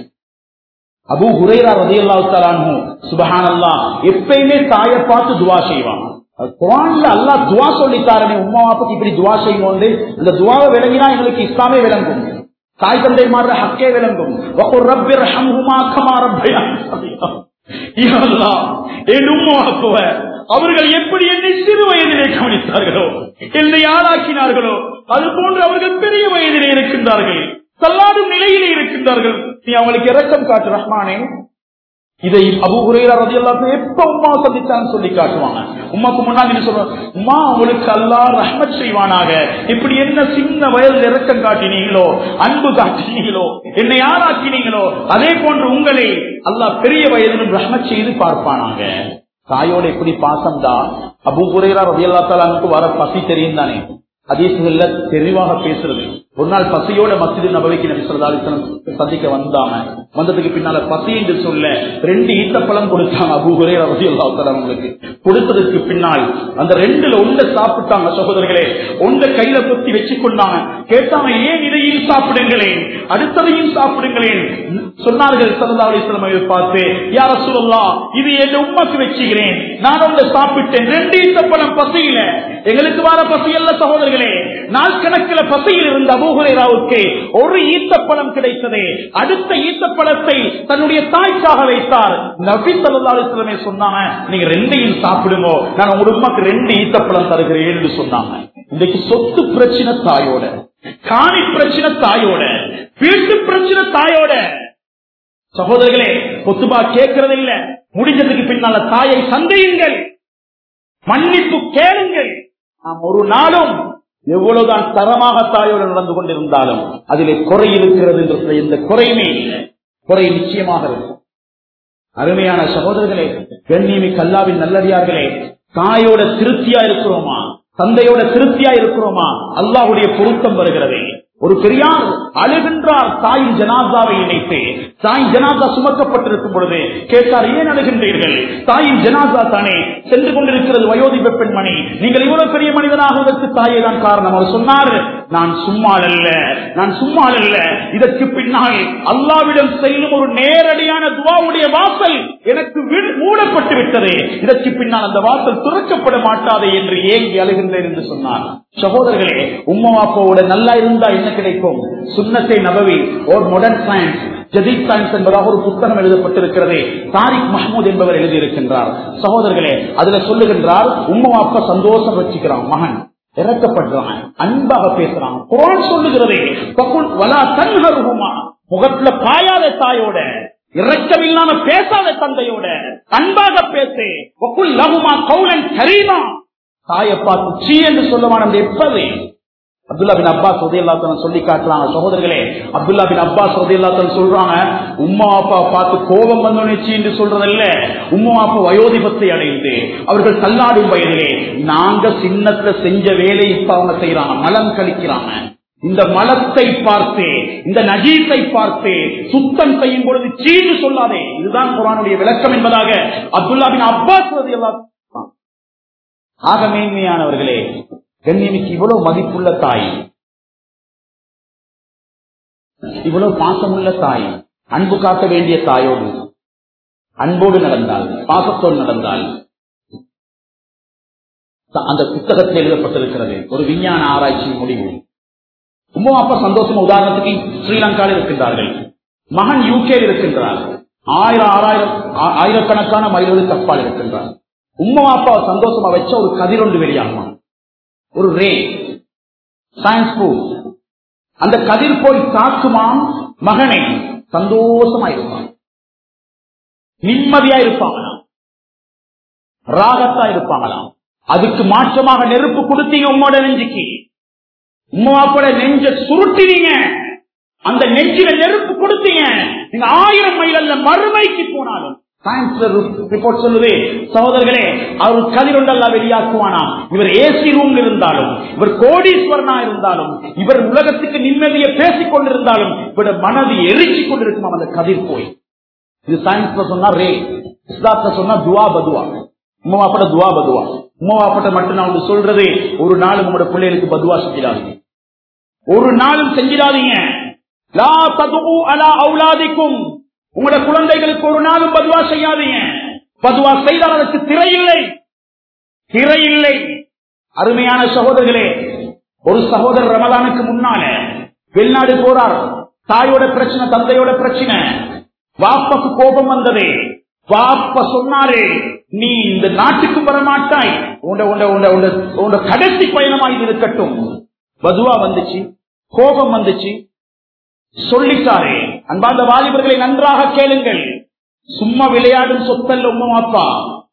அபூ ஹுரைரா ரலியல்லாஹு தஆலா அன்ஹு சுப்ஹானல்லாஹ் எப்பயுமே தாயை பார்த்து துஆ செய்வாங்க. குர்ஆன்ல அல்லாஹ் துஆ சொல்லித்தாரனே, உம்மா வாப்புக்கு இப்படி துஆ செய்யணும். இந்த துஆவை விளங்கினா எங்களுக்கு இஸ்லாமே விளங்கும், தாய் தந்தை மாற ஹக்கே விளங்கும். வகுர் ரப்பிர் ஹம்ஹுமா கமா ரப்பயானி ஸகீரா. யா அல்லாஹ், என் உம்மா வாப்புவ அவர்கள் எப்படி என்னை சிறு வயதிலே கவனித்தார்களோ, என்னை ஆளாக்கினார்களோ, அது போன்று அவர்கள் பெரிய வயதிலே இருக்கின்றார்கள், தள்ளாடும் நிலையிலே இருக்கின்றார்கள். நீ அவங்களுக்கு இரக்கம் காட்டு ரஹ்மானே. இதை அபூ ஹுரைரா ரலியல்லாஹு அன்ஹு எப்ப உம்மா சந்திச்சான்னு சொல்லி காட்டுவாங்க. உம்மாக்கு முன்னாடி சொல்லுவாங்க, உம்மா உங்களுக்கு அல்லாஹ் ரஹ்மத் செய்வானாக, இப்படி என்ன சின்ன வயதில் இரக்கம் காட்டினீங்களோ, அன்பு காட்டினீங்களோ, என்னை யாராக்கினீங்களோ, அதே போன்று உங்களை அல்லாஹ் பெரிய வயதிலும் ரஹ்மத் செய்து பார்ப்பானாக. தாயோட எப்படி பாசம் தான். அபூ ஹுரைரா ரலியல்லாஹு தஆலா அன்ஹுக்கு வர பசி தெரியும் தானே, ஹதீஸ்கள்ல தெளிவாக பேசுறது. ஒரு நாள் பசியோட மஸ்ஜித் நபவிக்கு நபி ஸல்லல்லாஹு அலைஹி வஸல்லம் சந்திக்க வந்தாங்க. வந்ததுக்கு பின்னால பசி என்று சொல்ல 2 ஈத்தப்பழம் கொடுத்தாங்க அபூ ஹுரைரா ரலியல்லாஹு தஆலா அவங்களுக்கு. கொடுத்ததற்கு பின்னால் அந்த 2ல ஒன்றை சாப்பிட்டாங்க சகோதரர்களே, ஒன்றை கையில குத்தி வச்சு கொண்டாங்க. கேட்டாங்க, ஏன் இதையும் சாப்பிடுங்களேன், அடுத்ததையும் சாப்பிடுங்களேன். சொன்னார்கள் ஸல்லல்லாஹு அலைஹி வஸல்லம் பார்த்து, யா ரசூலல்லாஹ், இது என் உம்மக்கு வச்சுக்கிறேன், நான் ஒன்றை சாப்பிட்டேன். 2 ஈத்தப்பழம் பசியில, எங்களுக்கு வர பசி அல்ல சகோதரர்களே, நாள் கணக்கில் பசியில் இருந்த அபூ ஹுரைராவுக்கு ஒரு ஈத்தப்பழம் கிடைத்தது. அடுத்த ஈத்தப்பழத்தை தன்னுடைய தாய்க்காக வைத்தார். நபி ஸல்லல்லாஹு அலைஹி வஸல்லம் சொன்னாங்க, நீங்க 2ஐயும் சாப்பிடுங்க, நான் உங்க உம்மக்கு 2 ஈத்தப்பழம் தருகிறேன் என்று சொன்னாங்க. இன்றைக்கு சொத்து பிரச்சனை தாயோட, காணி பிரச்சனை தாயோட, வீட்டு பிரச்சனை தாயோட. சகோதரர்களே, கொத்துபா கேட்கறது இல்ல, முடிஞ்சதுக்கு பின்னால தாயை சந்தையுங்கள், மன்னிப்பு கேளுங்கள். நாம் ஒரு நாளும் எவ்வளவுதான் தரமாக தாயோடு நடந்து கொண்டிருந்தாலும் அதிலே குறை இருக்கிறது என்ற எந்த குறையுமே இல்லை, குறை நிச்சயமாக இருக்கும். அருமையான சகோதரர்களே, கண்ணியமிக்க அல்லாஹ்வின் நல்லடியார்களே, தாயோட திருப்தியா இருக்கிறோமா, தந்தையோட திருப்தியா இருக்கிறோமா, அல்லாஹ்வுடைய பொருத்தம் வருகிறது. ஒரு பெரியார் அழுகின்றார் தாயின் ஜனாசாவை நினைத்து. தாயின் ஜனாசா சுமக்கப்பட்டிருக்கும் பொழுது கேட்டார், ஏன் அழுகின்றீர்கள்? தாயின் ஜனாசா தானே சென்று கொண்டிருக்கிறது, வயோதிப பெண்மணி, நீங்கள் இவ்வளவு பெரிய மனிதனாகுவதற்கு தாயே தான் காரணம். அவர் சொன்னார், நான் சும்மாள் அல்ல, நான் சும்மாள் அல்ல, இதற்கு பின்னால் அல்லாஹ்விடம் செல்லும் ஒரு நேரடியான துஆவுடைய வாசல் எனக்கு மூடப்பட்டு விட்டது, இதற்கு பின்னால் அந்த வாசல் திறக்கப்பட மாட்டாது என்று ஏங்கி அழுகின்றேன் என்று சொன்னார். சகோதரர்களே, உம்மா அப்பாவோட நல்லா இருந்தா என்ன கிடைக்கும்? சுன்னத்தை நபவி ஒரு மாடர்ன் சயின்ஸ், ஜதீத் சயின்ஸ் என்பதாக ஒரு புத்தகம் எழுதப்பட்டிருக்கிறது. தாரிக் மஹமூத் என்பவர் எழுதியிருக்கின்றார். சகோதரர்களே, அதுல சொல்லுகின்றார், உம்மா அப்பா சந்தோஷம் வச்சுக்கிறான், மகன் இறக்கப்படுறான், அன்பாக பேசுறான். குர்ஆன் சொல்லுகிறது, முகத்துல பாயாத தாயோட, இரக்கமில்லாம பேசாத தந்தையோட அன்பாக பேசு. தாயை பார்த்து சீ என்று சொல்லுவான். எப்பது அப்துல்லா பின் அப்பாஸ் ரலியல்லாஹு அன்ஹு சொல்லி காட்டுறாங்க. சகோதரர்களே, அப்துல்லா பின் அப்பாஸ் ரலியல்லாஹு அன்ஹு சொல்றாங்க, உம்மா அப்பா பார்த்து கோபம் வந்துச்சு என்று சொல்றதல்ல, உம்மா அப்பா வயோதிபத்தை அடைந்து அவர்கள் தள்ளாடும் வயதிலே நாங்க சின்னத்துல செஞ்ச வேலை இப்ப அவங்க செய்யறாங்க, மலம் கழிக்கிறாங்க. இந்த மலத்தை பார்த்து, இந்த நஜீஸை பார்த்து சுத்தம் செய்யும் பொழுது சீன்னு சொல்லாதே. இதுதான் குர்ஆனுடைய விளக்கம் என்பதாக அப்துல்லா பின் அப்பாஸ் ரலியல்லாஹு அன்ஹு. ஆக மேன்மையானவர்களே, கண்ணியமிக்கு இவ்வளவு மதிப்புள்ள தாய், இவ்வளவு பாசமுள்ள தாய், அன்பு காட்ட வேண்டிய தாயோடு அன்போடு நடந்தால், பாசத்தோடு நடந்தால், அந்த புத்தகத்தில் எழுதப்பட்டிருக்கிறது ஒரு விஞ்ஞான ஆராய்ச்சி முடிவு. உம்மா அப்பா சந்தோஷமா, உதாரணத்துக்கு ஸ்ரீலங்காவில் இருக்கின்றார்கள், மகன் யூகே இருக்கின்றார், ஆயிரக்கணக்கான மைல்களுக்கு அப்பால் இருக்கின்றார். உம்மா அப்பா சந்தோஷமா வச்ச ஒரு கதிரொன்று வெளியாகுமா, ஒரு ரே சயின்ஸ் ப்ரூஃப். அந்த கதிர் போய் தாக்குமாம் மகனை, சந்தோஷமா இருப்பான், நிம்மதியா இருப்பாங்களாம், ராகத்தா இருப்பாங்களாம். அதுக்கு மாற்றமாக நெருப்பு கொடுத்தீங்க உம்மோட நெஞ்சுக்கு, உம்மாப்போட நெஞ்ச சுருட்டினீங்க, அந்த நெஞ்சில நெருப்பு கொடுத்தீங்க, நீங்க 1000 மைல் அல்ல மறுமைக்கு போனாலும். ரிப்போர்ட் சொல்லுது சகோதரர்களே, அவர் கதிரொண்டல்லா வெளியாக்குவானா. இவர் ஏசி ரூம் இருந்தாலும், இவர் கோடீஸ்வரனா இருந்தாலும், இவர் உலகத்துக்கு நிம்மதியை பேசிக் கொண்டிருந்தாலும், இவருடைய மனது எரிச்சு கொண்டிருக்குமா அந்த கதிர் போய். இது சயின்ஸ்ல சொன்னா ரே, இஸ்லாத்துல சொன்னா துவா பதுவா. உம்மாப்பட துவா பதுவா. உம்மாப்பட்ட மட்டும் நான் வந்து சொல்றது, ஒரு நாள் உங்களோட பிள்ளைகளுக்கு பதுவா செஞ்சிடாதீங்க, ஒரு நாளும் செஞ்சிடாதீங்க. லா ததுஉ அலா அவுலாதிக்கும், உங்களோட குழந்தைகளுக்கு ஒரு நாளும் பதுவா செய்யாதீங்க. பதுவா செய்தால் அதற்கு திரையில்லை, திரையில்லை. அருமையான சகோதரர்களே, ஒரு சகோதரர் ரமலானுக்கு முன்னால வெளிநாடு போறார், தாயோட பிரச்சனை, தந்தையோட பிரச்சனை, வாப்பாக்கு கோபம் வந்தது. வாப்பா சொன்னாரு, நீ இந்த நாட்டுக்கு வரமாட்டாய், உண்ட கடைசி பயணமாக இருக்கட்டும். பதுவா வந்துச்சு, கோபம் வந்துச்சு, சொல்லிட்டாரே. அன்பார்ந்த வாலிபர்களை நன்றாக கேளுங்கள், சும்மா விளையாடும் சொத்தல்ல உம்மா அப்பா,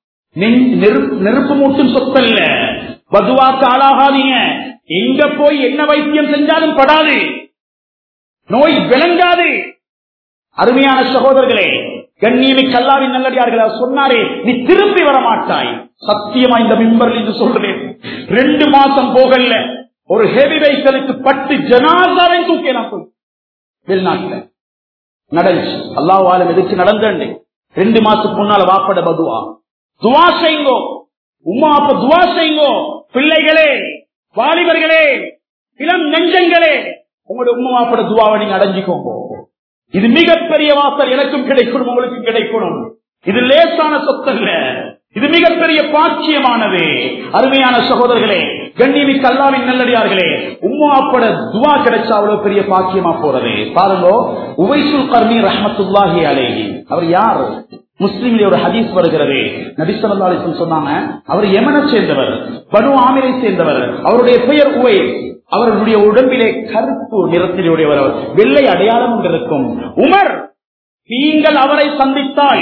நெருப்பு மூட்டும் சொத்தல்ல. பதுவாக்கு ஆளாகாதீங்க. எங்க போய் என்ன வைத்தியம் செஞ்சாலும் படாது, நோய் விளங்காது. அருமையான சகோதரர்களே, கண்ணியமிக்க அல்லாஹ்வின் நல்லடியார்களே, சொன்னாரே, நீ திரும்பி வர மாட்டாய். சத்தியமா இந்த மிம்பரில் என்று சொல்றேன், 2 மாசம் போகல, ஒரு ஹெவி வெஹிக்கிளுக்கு பட்டு ஜனாசாவை தூக்கினான் போய் வெளிநாட்டுல நடந்துச்சு. அல்லாஹ்வால எதுக்கு நடந்தேன். 2 மாசத்துக்கு முன்னால வாப்பட பதுவா. துவா செய்யுங்கோ, உம்மா அப்ப துவா செய்யுங்கோ. பிள்ளைகளே, வாலிபர்களே, இளம் நெஞ்சங்களே, உங்களுடைய உம்மா அப்பட துவாவை நீங்க அடைஞ்சிக்கோங்க. இது மிகப்பெரிய வாசல், எனக்கும் கிடைக்கணும், உங்களுக்கும் கிடைக்கணும். இது லேசான சொத்தல்ல, இது மிகப்பெரிய பாக்கியமானது. அருமையான சகோதரர்களே, கண்ணியமிக்க அல்லாஹ்வின் நல்லடியார்களே, உம்மா அப்பட துவா கிடைச்சா அவ்வளவு பெரிய பாக்கியமா போறது. பாருங்க, உவைசுல் கர்னி ரஹ்மத்துல்லாஹி அலைஹி, அவர் யார்? முஸ்லிமிலே ஒரு ஹதீஸ் வருகிறது. நபி ஸல்லல்லாஹு அலைஹி வஸல்லம் சொன்னாங்க, அவர் யமனை சேர்ந்தவர், பனு ஆமிரை சேர்ந்தவர். அவருடைய பெயர் உவைஸ். அவர்களுடைய உடம்பிலே கருப்பு நிறத்திலுடையவர், வெள்ளை அடையாளம் இருக்கும். உமர், நீங்கள் அவரை சந்தித்தால்,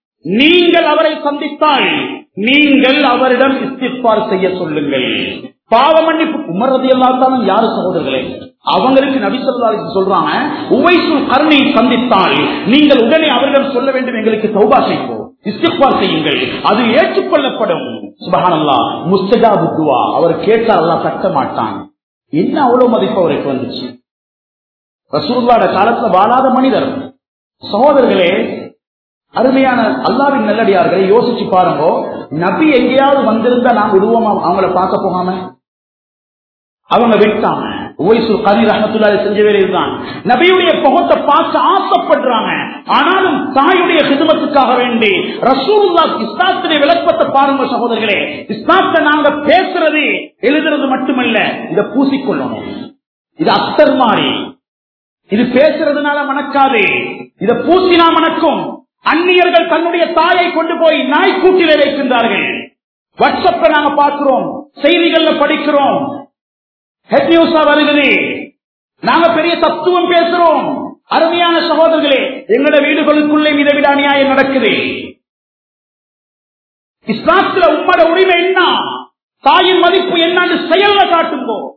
நீங்கள் அவரிடம் இஸ்திக்பார் செய்ய சொல்லுங்கள், பாவ மன்னிப்பு. உமர் ரலியல்லாஹு அன்ஹு யாரு சகோதரர்களே? அவங்களுக்கு நபி ஸல்லல்லாஹு அலைஹி வஸல்லம் சொல்றாங்க, உவைசுல் கர்னி சந்தித்தால் நீங்கள் உடனே அவரிடம் சொல்ல வேண்டும், எங்களுக்கு தௌபா செய்வோம், இஸ்திக்பார் செய்யுங்கள், அது ஏற்றுக்கொள்ளப்படும். சுப்ஹானல்லாஹ், முஸ்தஜாபு துஆ. அவர் கேட்டால் அல்லாஹ் தட்ட மாட்டான். என்ன அவ்வளவு மதிப்பு அவருக்கு வந்துச்சு? ரசூலுல்லாஹ்வுடைய காலத்துல வாழாத மனிதர். சகோதரர்களே, அருமையான அல்லாஹ்வின் நல்லடியார்களை யோசிச்சு பாருங்க. நபி எங்கேயாவது வந்திருந்தா நாங்க விடுவோமா அவங்கள பார்க்க போகாம? அவங்க விட்டாங்க. உவைசுல் கர்னி ரஹ்மத்துல்லாஹி செஞ்ச வேலை இதுதான். நபியுடைய முகத்தை பார்க்க ஆசைப்படுறாங்க. ஆனாலும் தாயுடைய ஹிதமத்துக்காக வேண்டி ரசூலுல்லாஹ் இஸ்லாத்துடைய விளக்கத்தை பாருங்க சகோதரர்களே. இஸ்லாத்தை நாங்க பேசுறது எழுதுறது மட்டுமல்ல, இதை பூசிக்கொள்ளணும். இது அத்தர் மாறி, இது பேசுறதுனால மணக்காது, இதை பூசினா மணக்கும். அந்நியர்கள் தன்னுடைய தாயை கொண்டு போய் நாய் கூட்டிலே வைக்கின்றார்கள். வாட்ஸ்அப்ல நாங்க பார்க்கிறோம், செய்திகள்ல படிக்கிறோம், ஹெட் நியூஸா வருகிறது. நாங்க பெரிய தத்துவம் பேசுறோம். அருமையான சகோதரர்களே, எங்களுடைய வீடுகளுக்குள்ளே இதை விட அநியாயம் நடக்குது. இஸ்லாத்துல உம்மோட உரிமை என்ன, தாயின் மதிப்பு என்னன்னு செயல்ல காட்டுங்கோ.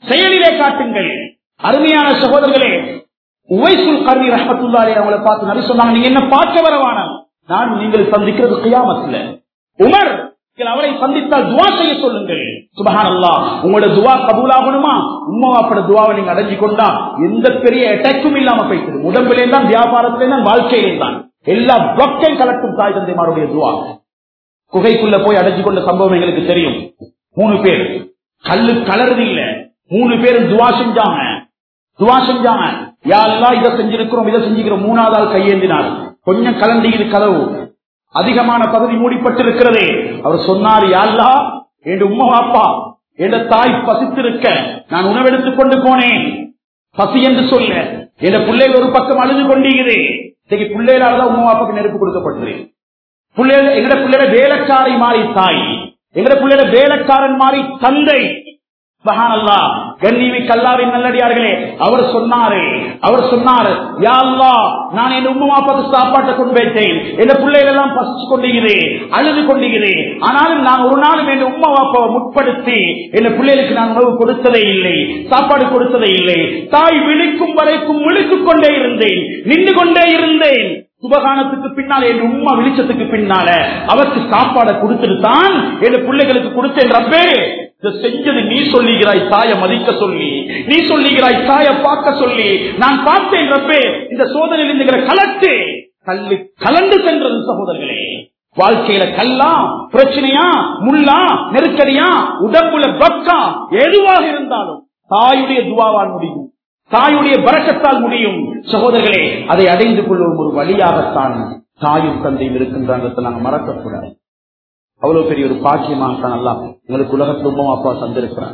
செயலிலே காட்டுங்கள். அருமையான சகோதரர்களே, உவைசுல் கர்னி ரஹ்மத்துல்லாஹி அவங்களை பார்த்து நபி சொன்னாங்க, நீங்க என்ன பார்க்க வரவான, நான் நீங்கள் சந்திக்கிறது கியாமத்துல. உமர், அவரை சந்தித்தால் துவா செய்ய சொல்லுங்கள். சுப்ஹானல்லாஹ், உங்களோட துவா கபூலாகணுமா, உம்மா வாப்பட துவாவை நீங்க அடைஞ்சு கொண்டா எந்த பெரிய அட்டாக்கும் இல்லாம போயிட்டு உடம்பிலே தான், வியாபாரத்திலே தான், வாழ்க்கையிலே தான் எல்லா பிளாக்கையும் கலக்கும் தாய் தந்தைமாருடைய துவா. குகைக்குள்ள போய் அடைஞ்சு கொண்ட சம்பவம் எங்களுக்கு தெரியும். 3 பேர் கல்லு கலருது இல்ல, 3 பேரும் துவா செஞ்சாங்க. யா அல்லாஹ் இதை செஞ்சிருக்கிறோம், இதை செஞ்சுக்கிறோம். 3வது ஆள் கையேந்தினார். கொஞ்சம் கலண்டியது கதவு, அதிகமான பகுதி மூடிப்பட்டிருக்கிறதே. அவர் சொன்னார், யா அல்லாஹ், என் உம்மா வாப்பா என் தாய் பசித்திருக்க நான் உணவெடுத்துக் கொண்டு போனேன், பசி என்று சொல்ல என் பிள்ளைகள் ஒரு பக்கம் அழுது கொண்டீங்களே. இன்னைக்கு பிள்ளைகளால்தான் உம்மா வாப்பாக்கு நெருப்பு கொடுக்கப்பட்டது. எங்கட பிள்ளைட வேலைக்காரை மாறி தாய், எங்கட பிள்ளைட வேலைக்காரன் மாறி தந்தை. சுப்ஹானல்லாஹ், கண்ணியமிக்க அல்லாஹ்வின் நல்லடியார்களே, அவர் சொன்னாரு, யா அல்லாஹ், நான் என் உம்மா வாப்பாக்கு சாப்பாட்டை கொண்டு வைத்தேன், என் பிள்ளைகள் எல்லாம் பசிச்சு கொண்டிருக்கிறேன், அழுது கொண்டிருக்கிறேன். ஆனாலும் நான் ஒரு நாளும் என் உம்மா வாப்பாவை முற்படுத்தி என் பிள்ளைகளுக்கு நான் உணவு கொடுத்ததே இல்லை, சாப்பாடு கொடுத்ததே இல்லை. தாய் விழிக்கும் வரைக்கும் விழித்துக் கொண்டே இருந்தேன், நின்று கொண்டே இருந்தேன். சுபகானத்துக்கு பின்னால என் உம்மா விழிச்சத்துக்கு பின்னால அவருக்கு சாப்பாடை கொடுத்துட்டு தான் என் பிள்ளைகளுக்கு கொடுத்தேன். ரப்பே, செஞ்சது நீ சொல்லுகிறாய் தாயை மதிக்க சொல்லி, நீ சொல்லுகிறாய் தாயை பார்க்க சொல்லி. நான் பார்த்தேன் ரப்பே, இந்த சோதனையில் இந்த கலட்டு கல்லு கலந்து சென்றது. சகோதரர்களே, வாழ்க்கையில கல்லா, பிரச்சனையா, முள்ளா, நெருக்கடியா, உடம்புல பக்கா, எதுவாக இருந்தாலும் தாயுடைய துவாவால் முடியும், தாயுடைய பரக்கத்தால் முடியும். சகோதரர்களே, அதை அடைந்து கொள்ளும் ஒரு வழியாகத்தான் தாயும் தந்தையும் இருக்கின்றதை நாங்கள் மறக்கக்கூடாது. அவ்வளவு பெரிய ஒரு பாக்கியமாகத்தான் அல்லாஹ் உங்களுக்கு உலகத்தில் உம்மா அப்பா தந்திருக்கிறார்.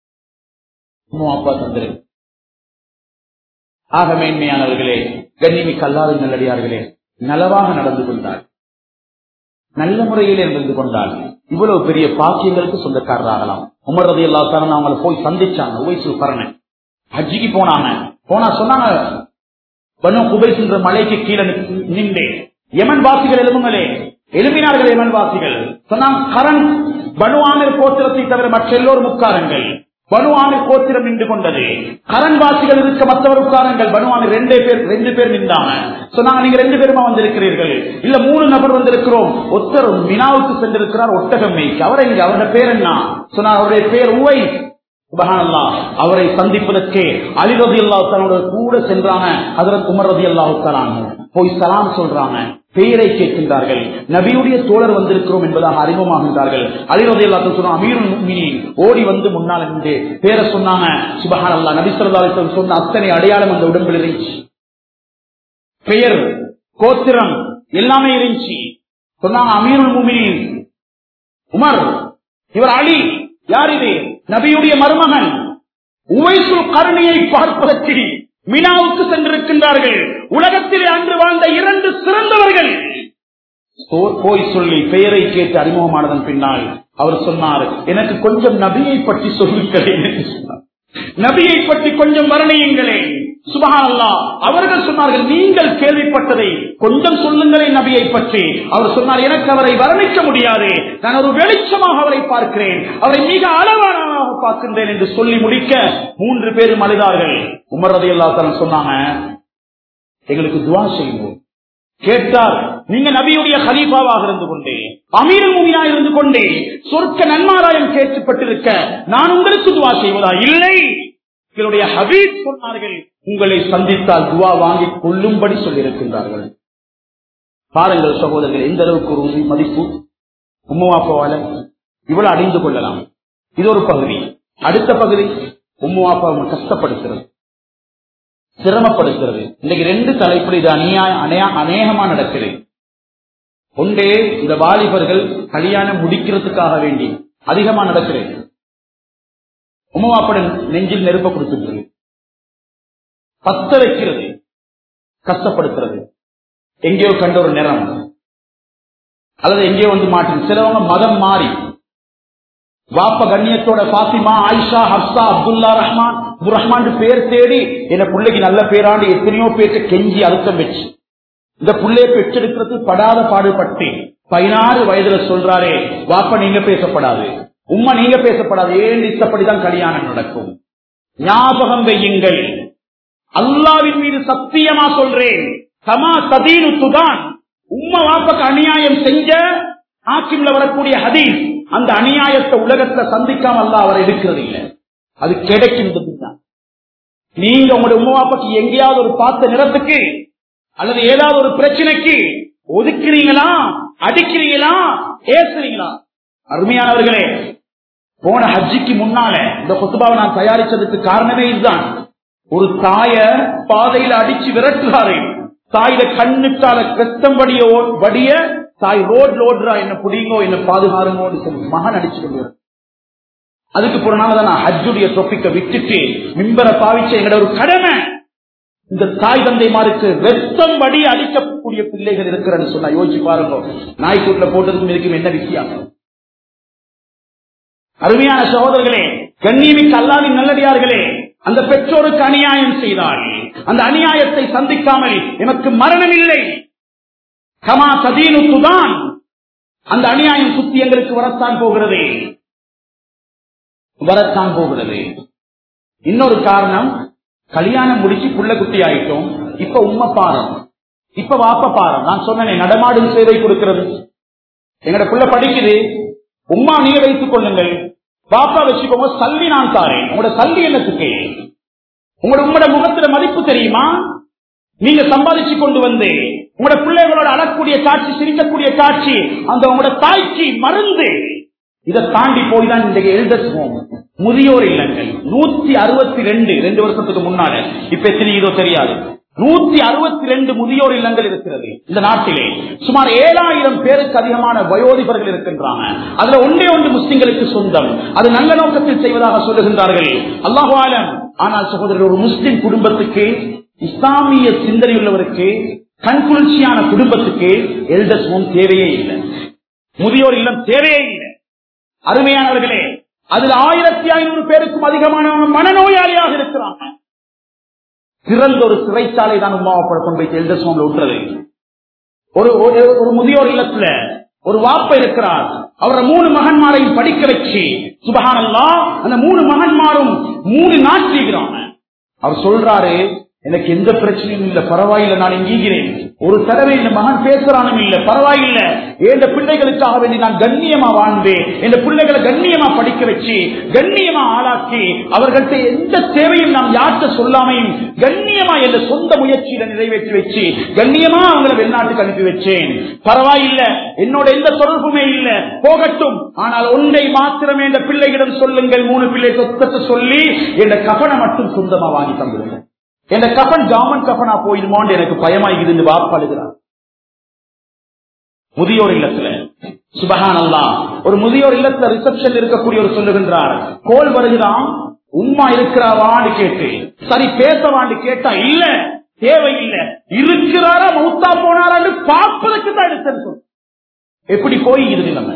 ஆக மேன்மையானவர்களே, கண்ணியமிக்க அல்லாஹ்வின் நல்லடியார்களே, நலவாக நடந்து கொண்டார், நல்ல முறையில் நடந்து கொண்டால் இவ்வளவு பெரிய பாக்கியங்களுக்கு சொந்தக்காரராகலாம். உமர் ரலியல்லாஹு தஆலா அவங்களை போய் சந்திச்சாங்க. உவைசுல் கர்னி ஹஜ்ஜிக்கு போனா சொன்னாங்க, பனு குபைஸ் என்ற மலைக்கு கீழே நின்று யமன் வாசிகள் எழுப்பினார்கள். யமன் வாசிகள் சொன்னாங்க, கரண் பனு ஆமிர் கோத்திரத்தை தவிர மற்ற எல்லோரும் உட்காருங்கள். பனு ஆமிர் கோத்திரம் நின்று கொண்டது, கரண் வாசிகள் இருக்க மற்றவர் உட்காருங்கள். பனு ஆமிர் 2 பேர் நின்றாங்க. சொன்னாங்க, நீங்க 2 பேருமா வந்திருக்கிறீர்கள்? இல்ல 3 நபர் வந்திருக்கிறோம். ஒருத்தர் மினாவுக்கு சென்றிருக்கிறார் ஒட்டகம் மேய்க்க. அவர் எங்க, அவருடைய பேர் என்ன? சொன்னார், அவருடைய பேர் உவைஸ். சுப்ஹானல்லாஹ், அவரை சந்திப்பதற்கு அலி ரலியல்லாஹு தஆலா கூட சென்றாங்க. ஹஜ்ரத் உமர் ரலியல்லாஹு தஆலா போய் சலாம் சொல்றாங்க, பெயரை கேட்கின்றார்கள். நபியுடைய தோழர் வந்திருக்கிறோம் என்பதாக அறிமுகமாகின்றார்கள். அலி ரலியல்லாஹு தஆலா சொன்ன அமீருல் முஃமினீன் ஓடி வந்து முன்னால் நின்று பேரை சொன்னாங்க. சுப்ஹானல்லாஹ், நபி ஸல்லல்லாஹு அலைஹி வஸல்லம் சொன்ன அத்தனை அடையாளம் அந்த உடம்பில் இருந்துச்சு. பெயர், கோத்திரம் எல்லாமே இருந்துச்சு. சொன்னாங்க, அமீருல் முஃமினீன் உமர், இவர் அலி. யார் இது? நபியுடைய மருமகன். உவைசுல் கர்னியை பார்ப்பதற்கு மினாவுக்கு சென்றிருக்கின்றார்கள். உலகத்திலே அன்று வாழ்ந்த 2 சிறந்தவர்கள். போய் சொல்லி பெயரை கேட்டு அறிமுகமானதன் பின்னால் அவர் சொன்னார், எனக்கு கொஞ்சம் நபியை பற்றி சொல்லுங்களேன் என்று சொன்னார். நபியை பற்றி கொஞ்சம் வர்ணியுங்களேன். சுப்ஹானல்லாஹ், அவர்கள் சொன்னார்கள், நீங்கள் கேள்விப்பட்டதை கொஞ்சம் சொல்லுங்களேன் நபியை பற்றி. அவர் சொன்னார், எனக்கு அவரை வர்ணிக்க முடியாது, நான் ஒரு வெளிச்சமாக அவரை பார்க்கிறேன், அவரை மிக அளவானதாக பார்க்கின்றேன் என்று சொல்லி முடிக்க 3 பேரும் அழுதார்கள். உமர் ரலியல்லாஹு தஆலா சொன்னாங்க, எங்களுக்கு துஆ செய்யுங்கள். கேட்டார், நீங்க நபியுடைய கலீஃபாவாக இருந்து கொண்டே, அமீருல் முஃமினீனா இருந்து கொண்டே சொர்க்க நன்மாராயம் கேட்கப்பட்டிருக்க நான் உங்களுக்கு துஆ செய்வதா? இல்லை, எங்களுடைய ஹபீப் சொன்னார்கள், உங்களை சந்தித்தால் துஆ வாங்கி கொள்ளும்படி சொல்லியிருக்கின்றார்கள். பாருங்கள் சகோதரர்கள், எந்த அளவுக்கு ஒரு மதிப்பு உம்மா வாப்பாவால இவ்வளவு அடைந்து கொள்ளலாம். இது ஒரு பகுதி. அடுத்த பகுதி, உம்மா வாப்பாவை கஷ்டப்படுத்துறது, சிரமப்படுத்துறது. இன்னைக்கு 2 தலைப்பில் இது அநேகமா நடக்கிறது. ஒன்றே, இந்த வாலிபர்கள் கல்யாணம் முடிக்கிறதுக்காக வேண்டி அதிகமா நடக்கிறது. உம்மாப்பட நெஞ்சில் நெருப்ப கொடுத்துருக்கிறது, பத்த வைக்கிறது, கஷ்டப்படுத்துறது. எங்கேயோ கண்ட ஒரு நிறம் அல்லது எங்கேயோ வந்து மாற்றி, சிலவங்க மதம் மாறி வாப்ப கண்ணியத்தோட பாத்திமா, ஆயிஷா, ஹப்சா, அப்துல்லா ரஹ்மான், ரஹ்மான் பேர் தேடி என்ன பிள்ளைக்கு நல்ல பேராண்டு எத்தனையோ பேருக்கு கெஞ்சி அழுத்தம் வச்சு இந்த பிள்ளைய பெற்றெடுக்கிறது படாத பாடுபட்டு 16 வயதுல சொல்றாரே, வாப்ப நீங்க பேசப்படாது, உம்மா நீங்க பேசப்படாது, ஏன் இஷ்டப்படிதான் கல்யாணம் நடக்கும். ஞாபகம் வையுங்கள், அல்லாஹ்வின் மீது சத்தியமா சொல்றேன், கமா சதீனு துதான், உம்மா வாப்பக்கு அநியாயம் செஞ்ச ஆக்கிம்ல வரக்கூடிய ஹதீஸ், அந்த அநியாயத்தை உலகத்தை சந்திக்காம அல்லாஹ் அவரை எடுக்கிறது இல்லை, அது கிடைக்கின்றது தான். நீங்க உங்களுடைய உம்மா வாப்பக்கு எங்கேயாவது ஒரு பார்த்த நிறத்துக்கு அல்லது ஏதாவது ஒரு பிரச்சனைக்கு ஒதுக்குறீங்களா, அடிக்கிறீங்களா, ஏசுறீங்களா? அருமையானவர்களே, போன ஹஜ்ஜிக்கு முன்னால இந்த குத்துபாவை நான் தயாரிச்சதுக்கு காரணமே இதுதான். ஒரு தாய பாதையில அடிச்சு விரட்டுறாரு, தாயில கண்ணுக்கால கஷ்டம்படிய தாய் ரோட்ல ஓடுறா, என்ன புடிங்கோ என்ன பாதுகாருங்கோன்னு சொல்லி மகன் அடிச்சு கொண்டு. அதுக்கு போறனாலதான் நான் ஹஜ்ஜுடைய டொபிக்க விட்டுட்டு மிம்பரை பாவிச்ச எங்களோட ஒரு கடமை. இந்த தாய் தந்தைமாருக்கு வெத்தம்படி அடிக்கக்கூடிய பிள்ளைகள் இருக்கிறன்னு சொன்னா யோசிச்சு பாருங்க, நாய்க்கூட்ல போட்டதுக்கும் இதுக்கும் என்ன வித்தியாசம்? அருமையான சகோதரர்களே, கண்ணியமிக்க அல்லாஹ்வின் நல்லடியார்களே, அந்த பெற்றோருக்கு அநியாயம் செய்தால் அந்த அநியாயத்தை சந்திக்காமல் எனக்கு மரணம் இல்லை, கமா சதீனுக்குதான், அந்த அநியாயம் சுத்தி எங்களுக்கு வரத்தான் போகிறது. இன்னொரு காரணம், கல்யாணம் முடிச்சு புள்ள குட்டி ஆயிட்டோம், இப்ப உம்மை பாரம், இப்ப வாப்ப பாரம். நான் சொன்னேன் நடமாடும் சேவை கொடுக்கிறது. எங்கட புள்ள படிக்குது, உம்மா நீங்க வைத்துக் கொள்ளுங்கள், பாப்பா வச்சுக்கோங்க, சல்லி நான் தாரேன். உங்களோட சல்லி என்னத்துக்கு? உங்களோட முகத்துல மதிப்பு தெரியுமா? நீங்க சம்பாதிச்சு கொண்டு வந்து உங்களோட பிள்ளைகளோட அழக்கூடிய காட்சி, சிரிக்கக்கூடிய காட்சி, அந்த உங்களோட தாய்க்கு மருந்து. இதை தாண்டி போய் தான் இன்றைக்கு எல்டர்ஸ் ஹோம், முதியோர் இல்லங்கள் 162 2 வருஷத்துக்கு முன்னால, இப்ப எத்தனை இதோ தெரியாது, 162 முதியோர் இல்லங்கள் இருக்கிறது இந்த நாட்டிலே. சுமார் 7000 பேருக்கு அதிகமான வயோதிபர்கள் இருக்கின்றாங்க. அதுல ஒன்றே ஒன்று முஸ்லிம்களுக்கு சொந்தம். அது நல்ல நோக்கத்தில் செய்வதாக சொல்லுகின்றார்கள், அல்லாஹு ஆலம். ஆனால் சகோதரர், ஒரு முஸ்லிம் குடும்பத்துக்கு, இஸ்லாமிய சிந்தனை உள்ளவருக்கு, கண்குளிர்ச்சியான குடும்பத்துக்கு எல்டர்ஸ் ஹோம் தேவையே இல்லை, முதியோர் இல்லம் தேவையே இல்லை. அருமையானவர்களே, அதில் 1500 பேருக்கும் அதிகமான மனநோயாளியாக இருக்கிறாங்க. சிறந்த ஒரு சிறைச்சாலை தான் உமாவை கொண்டு போய் எல்டர்ஸ் ஹோம்ல விட்டுறது. ஒரு முதியோர் இல்லத்துல ஒரு வாப்ப இருக்கிறார், அவரை 3 மகன்மாரையும் படிக்க வச்சு, சுபஹானல்லாஹ், அந்த 3 மகன்மாரும் 3 நாட்கள். அவர் சொல்றாரு, எனக்கு எந்த பிரச்சனையும் இல்ல, பரவாயில்லை, நான் இங்கீகிறேன். ஒரு தடவை இந்த மகன் பேசுறானும் இல்ல, பரவாயில்லை, என் பிள்ளைகளுக்காக வேண்டி நான் கண்ணியமா வாழ்ந்தேன், என் பிள்ளைகளை கண்ணியமா படிக்க வச்சு, கண்ணியமா ஆளாக்கி, அவர்கள்ட்ட எந்த தேவையும் நாம் யார்கிட்ட சொல்லாமையும் கண்ணியமா என் சொந்த முயற்சியில நிறைவேற்றி வச்சு, கண்ணியமா அவங்களை வெளிநாட்டுக்கு அனுப்பி வச்சேன். பரவாயில்லை, என்னோட எந்த தொடர்புமே இல்ல, போகட்டும். ஆனால் ஒன்றை மாத்திரமே இந்த பிள்ளைகளிடம் சொல்லுங்கள், 3 பிள்ளை சொத்தத்தை சொல்லி என் கபனை மட்டும் சொந்தமா வாங்கி தந்துடுங்க. என் கபன் கவர்மெண்ட் கபனா போயிடுமோன்னு எனக்கு பயமாகிது. வாப்பாளுகிறார் முதியோர் இல்லத்துல. சுபஹானல்லாஹ், ஒரு முதியோர் இல்லத்துல ரிசப்ஷன் இருக்கக்கூடிய ஒரு சொல்லுகின்றார், கோல் வருகிறான், உம்மா இருக்கிறாவான்னு கேட்டு, சரி பேசவான்னு கேட்டா, இல்ல தேவையில்லை, இருக்கிறாரா மௌத்தா போனாரான்னு பார்ப்பதற்கு தான் எடுத்தேன்னு சொல்ல. எப்படி போய்கிறது நம்ம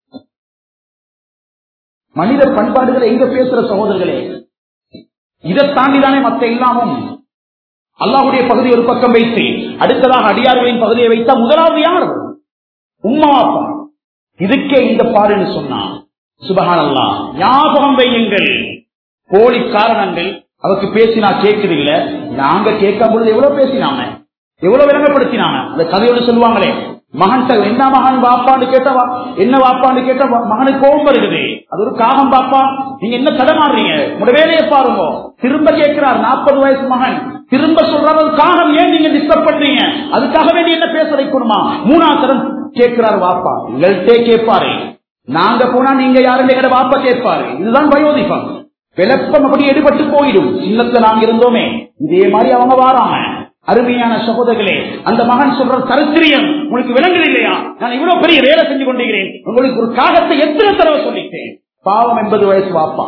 மனித பண்பாடுகளை எங்க பேசுற சகோதரர்களே? இதை தாண்டிதானே மத்த எல்லாமும். அல்லாஹ்வுடைய பகுதி ஒரு பக்கம் வைத்து, அடுத்ததாக அடியார்களின் பகுதியை வைத்தா முதலாவது யார்? உம்மா அப்பா. இதுக்கே இந்த பாருன்னு சொன்னா, சுபஹானல்லாஹ், ஞாபகம் வையுங்கள். போலி காரணங்கள், அவருக்கு பேசினா கேட்குது இல்ல, நாங்க கேட்கும் பொழுது எவ்வளவு பேசினாங்க, எவ்வளவு விளங்கப்படுத்தினாங்க. அந்த கதையோடு சொல்லுவாங்களே, மகன் என்ன மகன் வாப்பான்னு கேட்டவா, என்ன வாப்பான்னு கேட்ட மகனுக்கு கோபம் வருகிறது. அது ஒரு காகம் பாப்பா, நீங்க என்ன தடமாடுறீங்க, உங்களோட வேலையை பாருங்க. திரும்ப கேட்கிறார், 40 வயசு மகன் திரும்ப சொல்றாரு, காகம் ஏன் நீங்க டிஸ்டர்ப் பண்றீங்க, அதுக்காக வேண்டி என்ன பேச வைக்கணுமா? 3ஆவது தரம் கேட்கிறார் வாப்பா. உங்கள்கிட்ட கேட்பாரு, நாங்க போனா நீங்க யாருன்னு வாப்பா கேட்பாரு. இதுதான் வயோதிபம். விளப்பம் அப்படி எடுபட்டு போயிடும். சின்னத்துல நாங்க இருந்தோமே, இதே மாதிரி அவங்க வாராம. அருமையான சகோதரர்களே, அந்த மகன் சொல்ற சரித்திரியம் உங்களுக்கு விளங்குது இல்லையா? நான் இவ்வளவு பெரிய வேலை செஞ்சு கொண்டிருக்கிறேன், உங்களுக்கு ஒரு காகத்தை எத்தனை தடவை சொல்லிட்டேன். பாவம் 80 வயசு வாப்பா,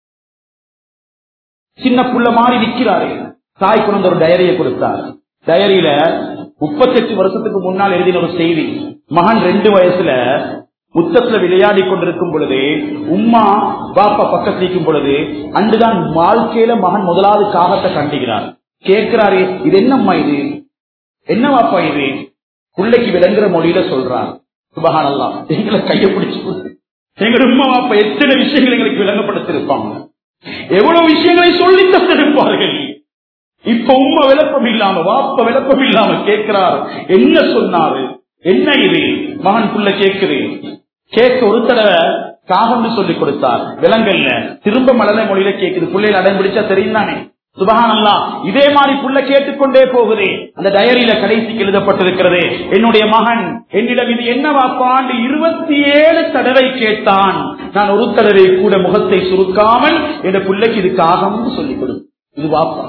சின்ன புள்ள மாறி நிற்கிறாரு. தாய் குழந்தை ஒரு டைரியை கொடுத்தார். டைரியில 38 வருஷத்துக்கு முன்னால் எழுதின ஒரு செய்தி. மகன் 2 வயசுல முத்தத்துல விளையாடி கொண்டிருக்கும் பொழுது, உம்மா பாப்பா பக்கத்தில் இருக்கும் பொழுது, அன்றுதான் வாழ்க்கையில மகன் முதலாவது காகத்தை கண்டுகிறார். கேட்கிறாரு, இது என்னம்மா, இது என்ன வாப்பா, இது பிள்ளைக்கு விளங்குற மொழியில சொல்றார். சுபஹானல்லாஹ், எங்களை கையை பிடிச்சு எங்க உம்மா வாப்பா எத்தனை விஷயங்கள் எங்களுக்கு விளங்கப்படுத்திருப்பாங்க. எவ்வளவு விஷயங்களை சொல்லி தந்திருப்பார்கள். இப்ப உம்மா விளப்பம் இல்லாம வாப்ப விளப்பம் இல்லாம கேட்கிறார், என்ன சொன்னாரு, என்ன இது மகன் புள்ள கேட்குது. கேட்க ஒரு தடவை காகம்னு சொல்லி கொடுத்தார், விலங்கல்ல திரும்ப மழலை மொழியில கேட்குது. பிள்ளைகள் அடம் பிடிச்சா தெரியும் தானே. சுபஹானல்லாஹ். இதே மாதிரி புள்ள கேட்டுக்கொண்டே போகுது. அந்த டயரியில கடைசிக்கு எழுதப்பட்டிருக்கிறது, என்னுடைய மகன் என்னிடம் இது என்ன வாப்பாண்டு 27 தடவை கேட்டான். நான் ஒரு தடவை கூட முகத்தை சுருக்காமல் என் பிள்ளைக்கு இது காகம்னு சொல்லிக் கொடு. இது வாப்பா.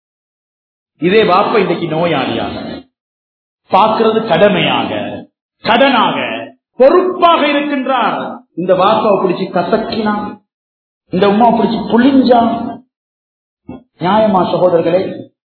இதே வாப்பா இன்னைக்கு நோயாளியாக பார்க்கிறது, கடமையாக கடனாக பொறுப்பாக இருக்கின்றார். இந்த வாப்பாவை பிடிச்சி கசக்கினான், இந்த உமா பிடிச்சி புளிஞ்சான். நியாயமா சகோதரர்களே?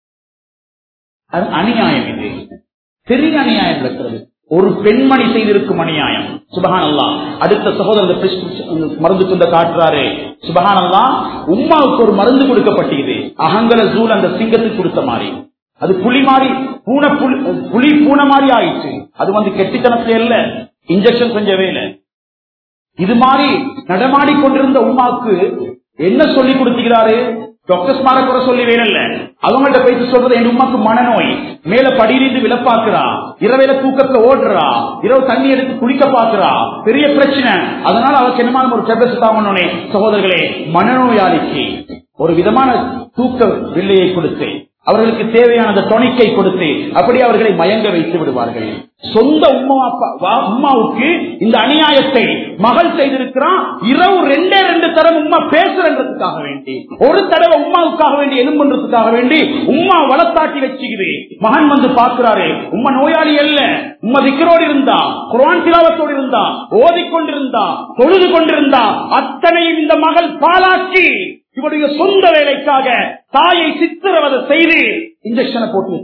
அநியாயம். இது பெரிய அநியாயம் இருக்கிறது. ஒரு பெண்மணி செய்திருக்கும் அநியாயம். சுபஹானல்லாஹ். அடுத்த சகோதரர் மருந்து கொண்ட காட்டுறாரு. சுபஹானல்லாஹ். உம்மாவுக்கு ஒரு மருந்து கொடுக்கப்பட்டது, அகங்கல ஜூல் அந்த சிங்கத்துக்கு கொடுத்த மாதிரி. அது புலி மாதிரி புலி பூனை மாதிரி ஆயிடுச்சு. அது கெட்டித்தனத்துல இல்ல, இன்ஜெக்ஷன் கொஞ்சம் வேலை. இது மாதிரி நடமாடி கொண்டிருந்த உம்மாவுக்கு என்ன சொல்லி கொடுத்துக்கிறாரு? டாக்டர்ஸ் மாற கூட சொல்லி வேறல்ல, அவங்கள்ட்ட போயிட்டு சொல்றது, என் உமாக்கு மனநோய், மேல படியிலிருந்து விழப்பாக்குறா, இரவையில தூக்கத்தை ஓடுறா, இரவு தண்ணி எடுத்து குளிக்க பாக்குறா, பெரிய பிரச்சனை. அதனால அவருக்கு என்னமா ஒரு டேப்லெட் தாங்கணும்னே. சகோதரர்களே, மனநோயாளிக்கு ஒரு விதமான தூக்க வில்லையை கொடுத்து, அவர்களுக்கு தேவையான டொனிக்கை கொடுத்து அப்படி அவர்களை மயங்க வைத்து விடுவார்கள். சொந்த உம்மாவுக்கு இந்த அநியாயத்தை மகள் செய்திருக்கிறான். இரவு 2 தடவை உம்மா பேசுறதுக்காக வேண்டி, ஒரு தடவை உம்மாவுக்காக வேண்டி எலும்புன்றதுக்காக வேண்டி உம்மா வளர்த்தாட்டி வச்சுக்குது. மகன் பார்க்கிறாரு, உம்மா நோயாளி அல்ல, உம்மா திக்ரோடு இருந்தா, குர்ஆன் திலாவத்தோடு இருந்தா, ஓதிக்கொண்டிருந்தா, தொழுது கொண்டிருந்தா, அத்தனையும் இந்த மகள் பாலாக்கி இவருடைய சொந்த வேலைக்காக தாயை சித்திரவதை செய்து இன்ஜெக்ஷனை போட்டு,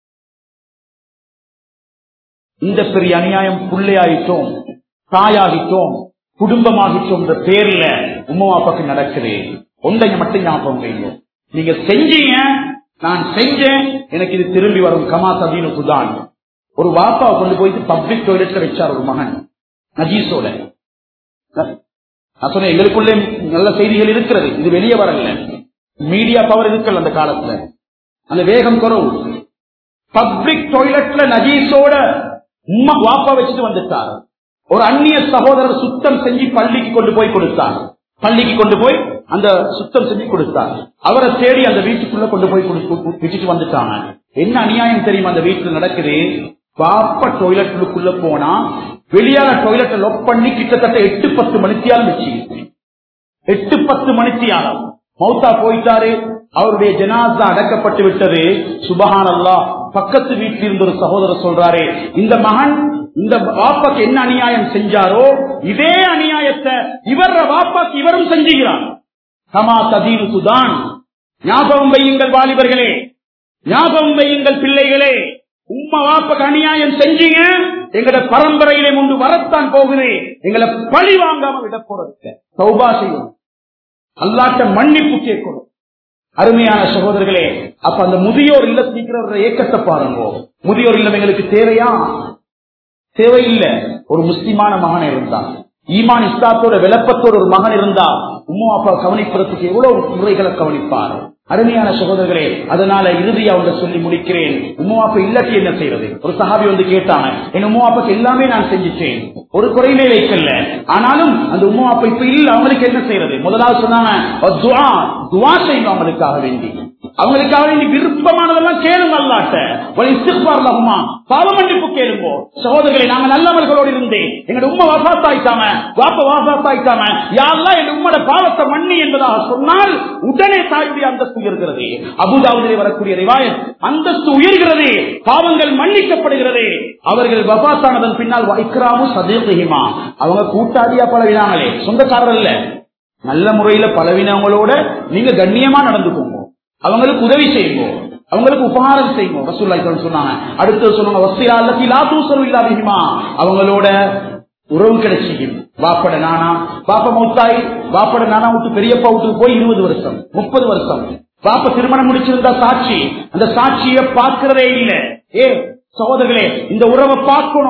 இந்த பெரிய அநியாயம் புள்ளையாயிட்டோம், தாயாகிட்டோம், குடும்பமாகிட்டோம் என்ற பேர்ல உம்மா அப்பாக்கு நடக்குது. ஒன்றைய மட்டும் ஞாபகம் வைங்க, நீங்க செஞ்சீங்க, நான் செஞ்சேன், எனக்கு இது திரும்பி வரும். கமா சதீனுக்கு தான் ஒரு வாப்பாவை கொண்டு போயிட்டு பப்ளிக் டாய்லெட்ல வச்சார் ஒரு மகன் நஜீஸோட. நான் சொன்னேன், எங்களுக்குள்ளே நல்ல செய்திகள் இருக்கிறது, இது வெளியே வரல. மீடியா பவர் இருக்கல அந்த காலத்துல, அந்த வேகம் குறவு. பப்ளிக் டாய்லெட்ல நஜீஸோட உம்மா வாப்பா வச்சுட்டு வந்துட்டார். ஒரு அந்நிய சகோதரர் சுத்தம் செஞ்சு பள்ளிக்கு கொண்டு போய் கொடுத்தார். பள்ளிக்கு கொண்டு போய் அந்த சுத்தம் செஞ்சு கொடுத்தார். அவரை தேடி அந்த வீட்டுக்குள்ள கொண்டு போய் விட்டுட்டு வந்துட்டாங்க. என்ன அநியாயம் தெரியுமா அந்த வீட்டுல நடக்குது? பாப்பா டாய்லெட்டுக்குள்ள போனா வெளியான டாய்லெட்டை லொக் பண்ணி கிட்டத்தட்ட 8-10 மணித்தியாலும் வச்சு 8-10 மணித்தியாலம் மௌத்தா போயிட்டாரு. அவருடைய ஜனாஸா அடக்கப்பட்டு விட்டது. சுபஹானல்லாஹ். பக்கத்து வீட்டில் இருந்த ஒரு சகோதரர் சொல்றாரு, இந்த மகன் இந்த வாப்பாக்கு என்ன அநியாயம் செஞ்சாரோ இதே அநியாயத்தை இவர வாப்பாக்கு இவரும் செஞ்சுகிறார். கமா ததீனு சுதான். ஞாபகம் வையுங்கள் வாலிபர்களே, ஞாபகம் வையுங்கள் பிள்ளைகளே. உம்மா வாப்பாக்கு அநியாயம் செஞ்சீங்க, எங்கட பரம்பரையிலே முன்பு வரத்தான் போகுது. எங்களை பழி வாங்காம விட போறது. தௌபா செய்யும், அல்லாஹ்ட்ட மன்னிப்பு கேட்கணும். அருமையான சகோதரர்களே, அப்ப அந்த முதியோர் இல்ல ஏக்கத்தை பாருங்க. முதியோர் இல்லம் எங்களுக்கு தேவையா? தேவையில்லை. ஒரு முஸ்லிமான மகன் இருந்தா, ஈமான் இஸ்லாத்தோட விளப்பத்தோட ஒரு மகன் இருந்தா உம்மா அப்பா கவனிப்பதற்கு எவ்வளவு முறைகளை கவனிப்பார். அருமையான சகோதரர்களே, அதனால இறுதியா ஒன்று சொல்லி முடிக்கிறேன். உம்மா அப்பா இல்லாட்டி என்ன செய்யறது? ஒரு சஹாபி கேட்டாங்க, என் உம்மா அப்பாக்கு எல்லாமே நான் செஞ்சுட்டேன், ஒரு குறையிலே வைக்கல, ஆனாலும் அந்த உம்மா அப்பா இப்ப இல்ல, அவங்களுக்கு என்ன செய்யறது? முதலாவது சொன்னாங்க, துஆ செய்யும் அவங்களுக்காக வேண்டி. அவங்களுக்காக வேண்டி விருப்பமானதெல்லாம் கேளுங்க அல்லாஹ்ட்ட. இஸ்திக்பார் லஹுமா, பாவ மன்னிப்பு கேளுங்க. சகோதரர்களே, நாங்க நல்லவர்களோடு இருந்தே எங்க உம்மா வஃபாத் ஆயிட்டாங்க, வாப்பா வஃபாத் ஆயிட்டாங்க, யா அல்லாஹ் என் உம்மோட பாவத்தை மன்னி என்பதாக சொன்னால் உடனே தாயுடைய அந்தஸ்து உயர்கிறது. அபூதாவுதிலே வரக்கூடிய ரிவாயத், அந்தஸ்து உயர்கிறது, பாவங்கள் மன்னிக்கப்படுகிறது. அவர்கள் வஃபாத் ஆனதன் பின்னால் இக்ராமு சதீகிஹிமா, அவங்க கூட்டாளியா பழவினாங்களே, சொந்தக்காரர் இல்ல, நல்ல முறையில பழவினவங்களோட நீங்க கண்ணியமா நடந்துக்கோங்க, அவங்களுக்கு உதவி செய்வோம், அவங்களுக்கு உபகாரம் செய்வோம். ரசூலுல்லாஹி ஸல்லல்லாஹு அலைஹி வஸல்லம் சொன்னாங்க. அடுத்து சொன்னாங்க, வஸ்ஸிலா அல்லதி லா தூஸரு இல்லா பிஹிமா, அவங்களோட உறவு கிடைச்சிக்கும். வாப்பட நானா, பாப்பா மௌத்தாய் வாப்பட நானா விட்டு பெரியப்பா வீட்டுக்கு போய் 20 வருஷம் 30 வருஷம் பாப்பா திருமணம் முடிச்சிருந்தா சாட்சி, அந்த சாட்சியை பார்க்கிறதே இல்லை. சகோதரர்களே, இந்த உறவை பார்க்கணும்.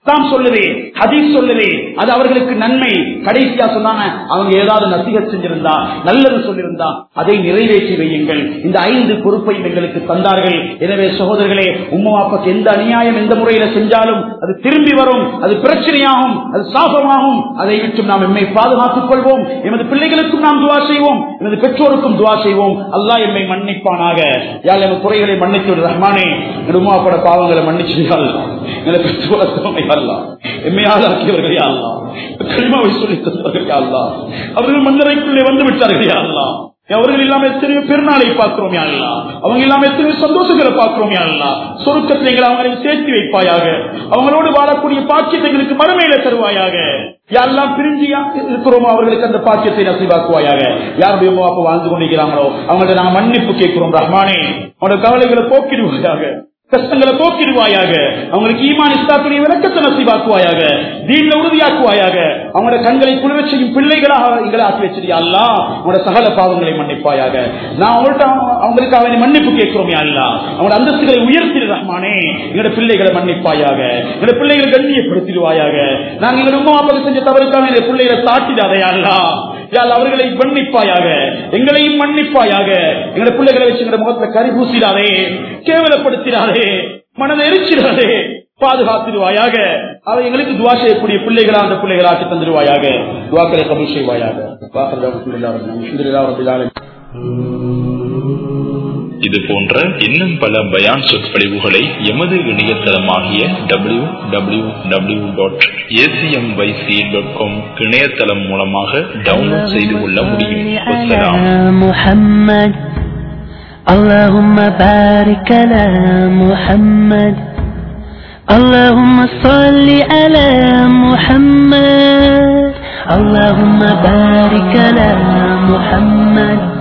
இஸ்லாம் சொல்லுது, ஹதீஸ் சொல்லுது, அது அவர்களுக்கு நன்மை. கடைசியா சொன்னாங்க, அவங்க ஏதாவது நசீஹத் செஞ்சிருந்தா, நல்லது சொல்லியிருந்தா அதை நிறைவேற்றி வையுங்கள். இந்த 5 பொறுப்பையும் எங்களுக்கு தந்தார்கள். எனவே சகோதரர்களே, உம்மா அப்பாக்கு எந்த அநியாயம் எந்த முறையில செஞ்சாலும் அது திரும்பி வரும், அது பிரச்சனையாகும், அது சாபமாகும். அதை விட்டு நாம் எம்மை பாதுகாத்துக் கொள்வோம். எமது பிள்ளைகளுக்கும் நாம் துவா செய்வோம், எமது பெற்றோருக்கும் துவா செய்வோம். அல்லாஹ் எம்மை மன்னிப்பானாக. யாழ் எமது குறைகளை மன்னித்து ரஹ்மானே, உம்மா அப்பாட பாவங்களை மன்னிச்சுங்கள். எங்களை பெற்று வளர்த்தவங்க அல்லாஹ், எம்மை ஆளாக்கியவர்கள் யா அல்லாஹ், கலிமாவை சொல்லித் தந்தவர்கள் யா அல்லாஹ், அவர்கள் மன்னரைக்குள்ளே வந்து விட்டார்கள் யா அல்லாஹ். அவர்கள் இல்லாம எத்தனையோ பெருநாளை பார்க்கிறோம் யா அல்லாஹ், அவங்க இல்லாம எத்தனையோ சந்தோஷங்களை பார்க்கிறோம் யா அல்லாஹ். சொருக்கத்தை அவங்களை சேர்த்து வைப்பாயாக. அவங்களோடு வாழக்கூடிய பாக்கியத்தை எங்களுக்கு மறுமையில தருவாயாக. யாரெல்லாம் பிரிஞ்சியா இருக்கிறோமோ அவர்களுக்கு அந்த பாக்கியத்தை நசீபாக்குவாயாக. யாருடைய அப்ப வாழ்ந்து கொண்டிருக்கிறாங்களோ அவங்கள்ட்ட நாங்கள் மன்னிப்பு கேட்கிறோம் ரஹ்மானே. அவங்களோட கவலைகளை போக்கிடுவாயாக, கஷ்டங்களை போக்கிடுவாயாக. அவங்களுக்கு ஈமான் இஸ்லாத்துடைய விளக்கத்தை நசீபாக்குவாயாக, தீன்ல உறுதியாக்குவாயாக. அவங்களோட கண்களை குளிர செய்யும் பிள்ளைகளாக எங்களை ஆக்கி வச்சிருயா அல்லாஹ். அவங்களோட சகல பாவங்களை மன்னிப்பாயாக. நான் அவங்களுக்கு அவனை மன்னிப்பு கேட்கிறோம் யா அல்லாஹ். அவங்களோட அந்தஸ்துகளை உயர்த்திடு ரஹ்மானே. எங்களோட பிள்ளைகளை மன்னிப்பாயாக, எங்களோட பிள்ளைகளை கண்ணியப்படுத்திடுவாயாக. நாங்கள் எங்களோட உம்மா அப்பாக்கு செஞ்ச தவறுக்காக எங்க பிள்ளைகளை சாட்டிடாதே யா அல்லாஹ். அவர்களை மன்னிப்பாயாக, எங்களையும் மன்னிப்பாயாக. எங்களோட பிள்ளைகளை வச்சு எங்களோட முகத்துல கரி பூசிடாதே, கேவலப்படுத்திடாதே, மனதை எரிச்சிடாதே, பாதுகாத்திடுவாயாக. அவை எங்களுக்கு துவா செய்யக்கூடிய பிள்ளைகளா அந்த பிள்ளைகளை ஆக்கி தந்துடுவாயாக. துவாக்களை கபூல் செய்வாயாக. இது போன்ற இன்னும் பல பயான் சொற்பொழிவுகளை எமது இணையதளமாகிய www.acmyc.com இணையதளம் மூலமாக டவுன்லோட் செய்து கொள்ள முடியும். اللهم بارك على محمد اللهم صل على محمد اللهم بارك على محمد